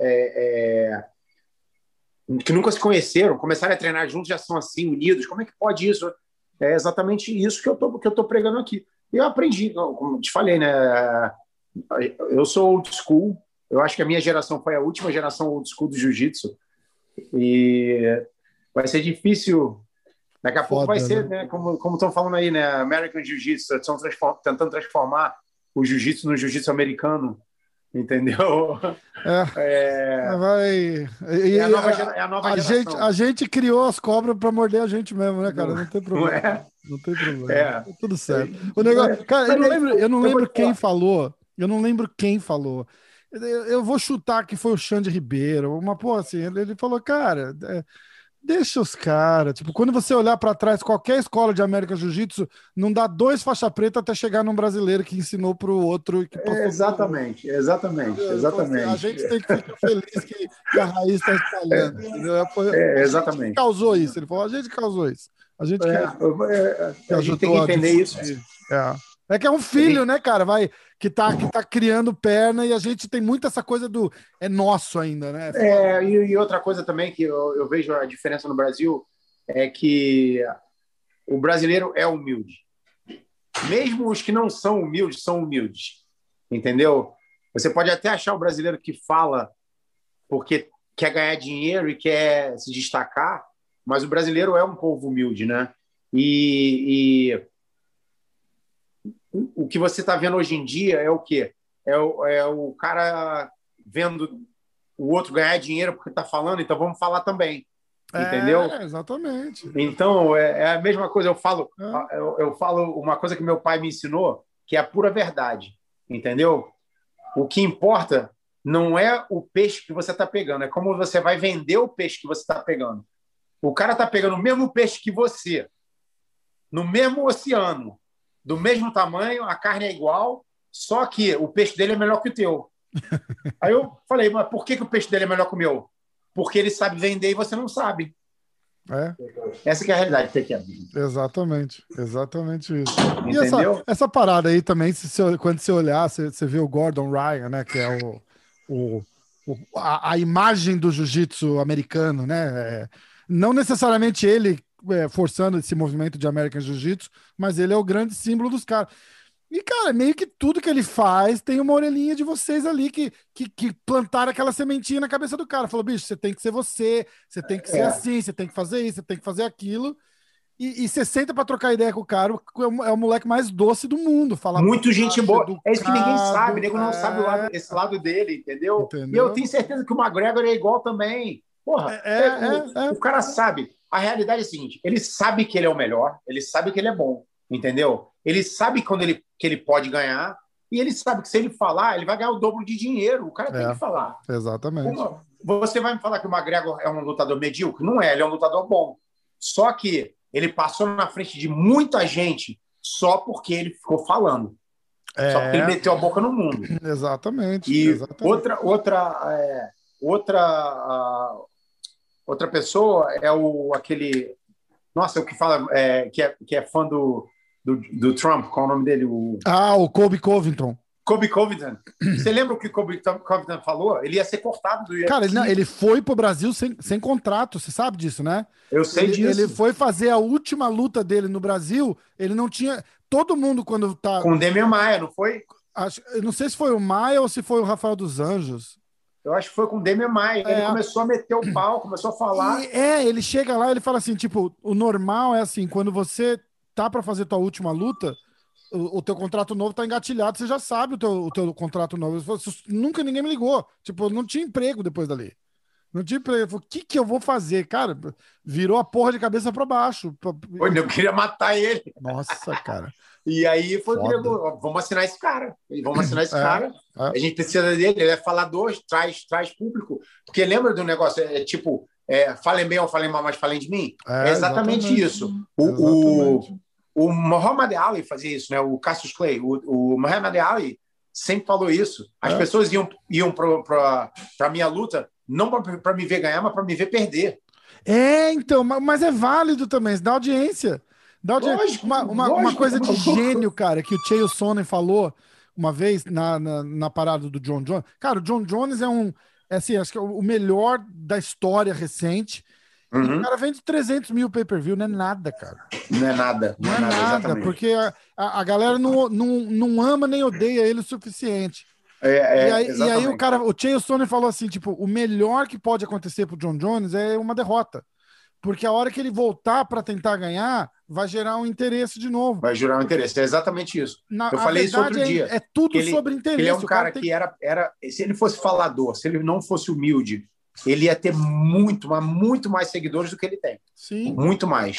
É, é... que nunca se conheceram, começaram a treinar juntos, já são assim, unidos. Como é que pode isso? É exatamente isso que eu tô, que eu tô pregando aqui. E eu aprendi, como te falei, né? Eu sou old school, eu acho que a minha geração foi a última geração old school do jiu-jitsu. E vai ser difícil. Daqui a Foda, pouco vai ser, né? né? Como estão falando aí, né? American Jiu-Jitsu, estão transform... tentando transformar o jiu-jitsu no jiu-jitsu americano. Entendeu? É, é, vai... E, é a nova, a, é a nova a geração. Gente, a gente criou as cobras para morder a gente mesmo, né, cara? Não, não tem problema. Não, é? não tem problema. É. Tá tudo certo. O negócio... Cara, eu não lembro, eu não lembro quem falou. Eu não lembro quem falou. Eu, eu vou chutar que foi o Xande Ribeiro. Uma porra assim. Ele, ele falou, cara... É, deixa os caras. Tipo, quando você olhar para trás, qualquer escola de América Jiu-Jitsu não dá dois faixa preta até chegar num brasileiro que ensinou para o outro. Que é, exatamente, exatamente, exatamente. Assim, a gente tem que ficar feliz que, que a raiz está espalhando. É, foi, é, exatamente. A gente causou isso. Ele falou, a gente causou isso. A gente, é, que, é, que a gente tem que entender isso. É. É que é um filho, né, cara? Vai, que, tá, que tá criando perna e a gente tem muito essa coisa do... É nosso ainda, né? É, e, e outra coisa também que eu, eu vejo a diferença no Brasil é que o brasileiro é humilde. Mesmo os que não são humildes, são humildes. Entendeu? Você pode até achar o brasileiro que fala porque quer ganhar dinheiro e quer se destacar, mas o brasileiro é um povo humilde, né? E... e o que você está vendo hoje em dia é o quê? É o, é o cara vendo o outro ganhar dinheiro porque está falando, então vamos falar também. Entendeu? É, exatamente. Então, é, é a mesma coisa. Eu falo, é. eu, eu falo uma coisa que meu pai me ensinou, que é a pura verdade. Entendeu? O que importa não é o peixe que você está pegando, é como você vai vender o peixe que você está pegando. O cara tá pegando o mesmo peixe que você, no mesmo oceano, do mesmo tamanho, a carne é igual, só que o peixe dele é melhor que o teu. Aí eu falei, mas por que, que o peixe dele é melhor que o meu? Porque ele sabe vender e você não sabe. É. Essa que é a realidade, tem que Exatamente, exatamente isso. E Entendeu? essa, essa parada aí também, se você, quando você olhar, você, você vê o Gordon Ryan, né? Que é o, o, o a, a imagem do jiu-jitsu americano, né? É, não necessariamente ele é, forçando esse movimento de American Jiu-Jitsu, mas ele é o grande símbolo dos caras. E, cara, meio que tudo que ele faz tem uma orelhinha de vocês ali que, que, que plantaram aquela sementinha na cabeça do cara. Falou, bicho, você tem que ser você, você tem que ser É. assim, você tem que fazer isso, você tem que fazer aquilo. E, e você senta pra trocar ideia com o cara, é o, é o moleque mais doce do mundo. Fala Muito gente boa. É isso que ninguém educado, sabe, o nego não é... sabe o lado, esse lado dele, entendeu? Entendeu? E eu tenho certeza que o McGregor é igual também. Porra, É, é, o, é, é. o cara sabe. A realidade é a seguinte, ele sabe que ele é o melhor, ele sabe que ele é bom, entendeu? Ele sabe quando ele, que ele pode ganhar e ele sabe que se ele falar, ele vai ganhar o dobro de dinheiro. O cara tem É. que falar. Exatamente. Uma, você vai me falar que o McGregor é um lutador medíocre? Não é, ele é um lutador bom. Só que ele passou na frente de muita gente só porque ele ficou falando. É. Só porque ele meteu a boca no mundo. Exatamente. E exatamente. outra, outra, é, outra, uh, outra pessoa é o aquele, nossa, o que fala é, que é que é fã do, do, do Trump, qual é o nome dele? O Ah, o Colby Covington. Colby Covington. Você lembra o que o Colby Covington falou? Ele ia ser cortado do U F C. Cara, ele, não, ele foi pro Brasil sem, sem contrato, você sabe disso, né? Eu sei ele, disso. Ele foi fazer a última luta dele no Brasil, ele não tinha... Todo mundo quando tá... Com o Demian Maia, não foi? Acho, eu não sei se foi o Maia ou se foi o Rafael dos Anjos. Eu acho que foi com o Demian Maia. Ele É. começou a meter o pau, começou a falar. E, é, ele chega lá e ele fala assim, tipo, o normal é assim, quando você tá pra fazer tua última luta, o, o teu contrato novo tá engatilhado, você já sabe o teu, o teu contrato novo. Ele falou, nunca ninguém me ligou. Tipo, não tinha emprego depois dali. Não tinha emprego. Ele falou, o que que eu vou fazer? Cara, virou a porra de cabeça pra baixo. Pô, eu queria matar ele. Nossa, cara. E aí foi Foda. que ele, vamos assinar esse cara. Vamos assinar esse É, cara. é. A gente precisa dele, ele é falador, traz, traz público. Porque lembra do negócio? É tipo, é, falem bem ou falem mal, mas falem de mim? É, É, exatamente, exatamente. isso. O, Exatamente. o, o Muhammad Ali fazia isso, né? O Cassius Clay. O, o Muhammad Ali sempre falou isso. As É. pessoas iam, iam para a minha luta não para me ver ganhar, mas para me ver perder. É, então, ma- mas é válido também, dá audiência. Dá audiência. Lógico, uma, uma, lógico, uma coisa tá de maluco. gênio, cara, que o Chael Sonnen falou uma vez na, na, na parada do John Jones. Cara, o John Jones é um, é assim, acho que é o melhor da história recente. E Uhum. o cara vende trezentos mil pay-per-view, não é nada, cara. Não é nada. Não é nada, exatamente. porque a, a, a galera não, não, não ama nem odeia ele o suficiente. É, é, e, aí, e aí exatamente. o cara, o Chael Sonnen falou assim, tipo, o melhor que pode acontecer pro John Jones é uma derrota. Porque a hora que ele voltar para tentar ganhar, vai gerar um interesse de novo. Vai jurar um interesse. É exatamente isso. Na, Eu a falei isso verdade outro é, dia. é tudo Que ele- sobre que interesse. Ele é um O cara tem que era, era. Se ele fosse falador, se ele não fosse humilde, ele ia ter muito, mas muito mais seguidores do que ele tem. Sim. Muito mais.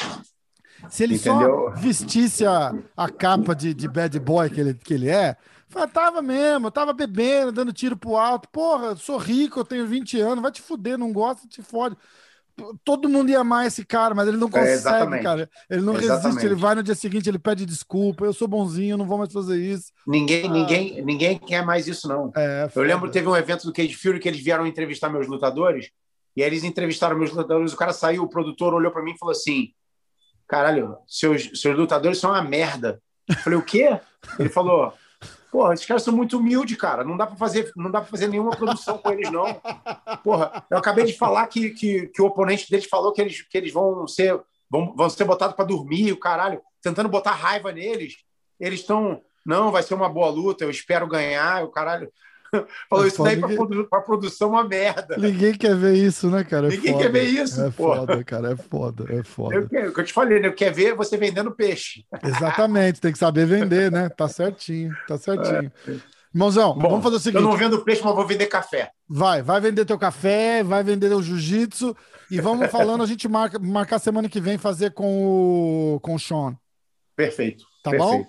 Se ele Entendeu? só vestisse a, a capa de, de bad boy que ele, que ele é, fala, tava mesmo, eu tava bebendo, dando tiro pro alto. Porra, eu sou rico, eu tenho vinte anos, vai te fuder, não gosta, te fode. Todo mundo ia amar esse cara, mas ele não consegue, exatamente. cara. Ele não Exatamente. resiste, ele vai no dia seguinte, ele pede desculpa, eu sou bonzinho, eu não vou mais fazer isso. Ninguém, Ah. ninguém, ninguém quer mais isso, não. É, Eu foda. lembro que teve um evento do Cage Fury que eles vieram entrevistar meus lutadores, e aí eles entrevistaram meus lutadores, o cara saiu, o produtor olhou para mim e falou assim, caralho, seus, seus lutadores são uma merda. Eu falei, o quê? Ele falou, porra, esses caras são muito humildes, cara, não dá para fazer, não dá para fazer nenhuma produção com eles, não. Porra, eu acabei de falar que, que, que o oponente deles falou que eles, que eles vão ser, vão, vão ser botados para dormir, o caralho, tentando botar raiva neles. Eles estão, não, vai ser uma boa luta, eu espero ganhar, o caralho. Falou, É isso daí foda, para produ a produção é uma merda. Ninguém quer ver isso, né, cara? É Ninguém foda. quer ver isso, É porra. foda, cara, é foda, é foda. Eu, quero- o que eu te falei, né? Eu quero ver você vendendo peixe. Exatamente, tem que saber vender, né? Tá certinho, tá certinho. Irmãozão, Bom, vamos fazer o eu seguinte: não vendo peixe, mas vou vender café. vai, vai vender teu café, vai vender o jiu-jitsu e vamos falando, a gente marca marcar semana que vem fazer com o, com o Sean. Perfeito. Tá perfeito. bom?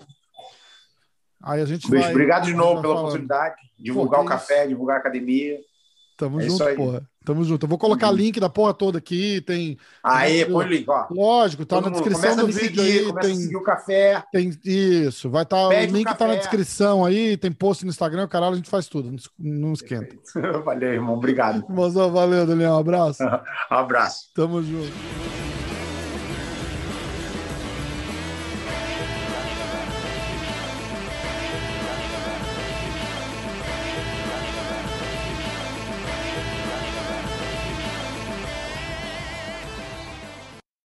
Aí a gente Bicho, vai. obrigado de a gente novo vai pela falando. oportunidade. Divulgar Pô, o que café, divulgar a academia. Tamo É junto, isso aí. porra. Tamo junto. Eu vou colocar link da porra toda aqui. Tem. Aí, tem- põe o link, ó. Lógico, tá Todo na mundo descrição começa a do me vídeo seguir, aí. começa a Tem, seguir o café. tem isso. Vai tá, o Pede um link tá na café. descrição aí. Tem post no Instagram, caralho, a gente faz tudo. Não, es- não esquenta. Valeu, irmão. Obrigado. Mozão, valeu, Daniel. Um abraço. Abraço. Tamo junto.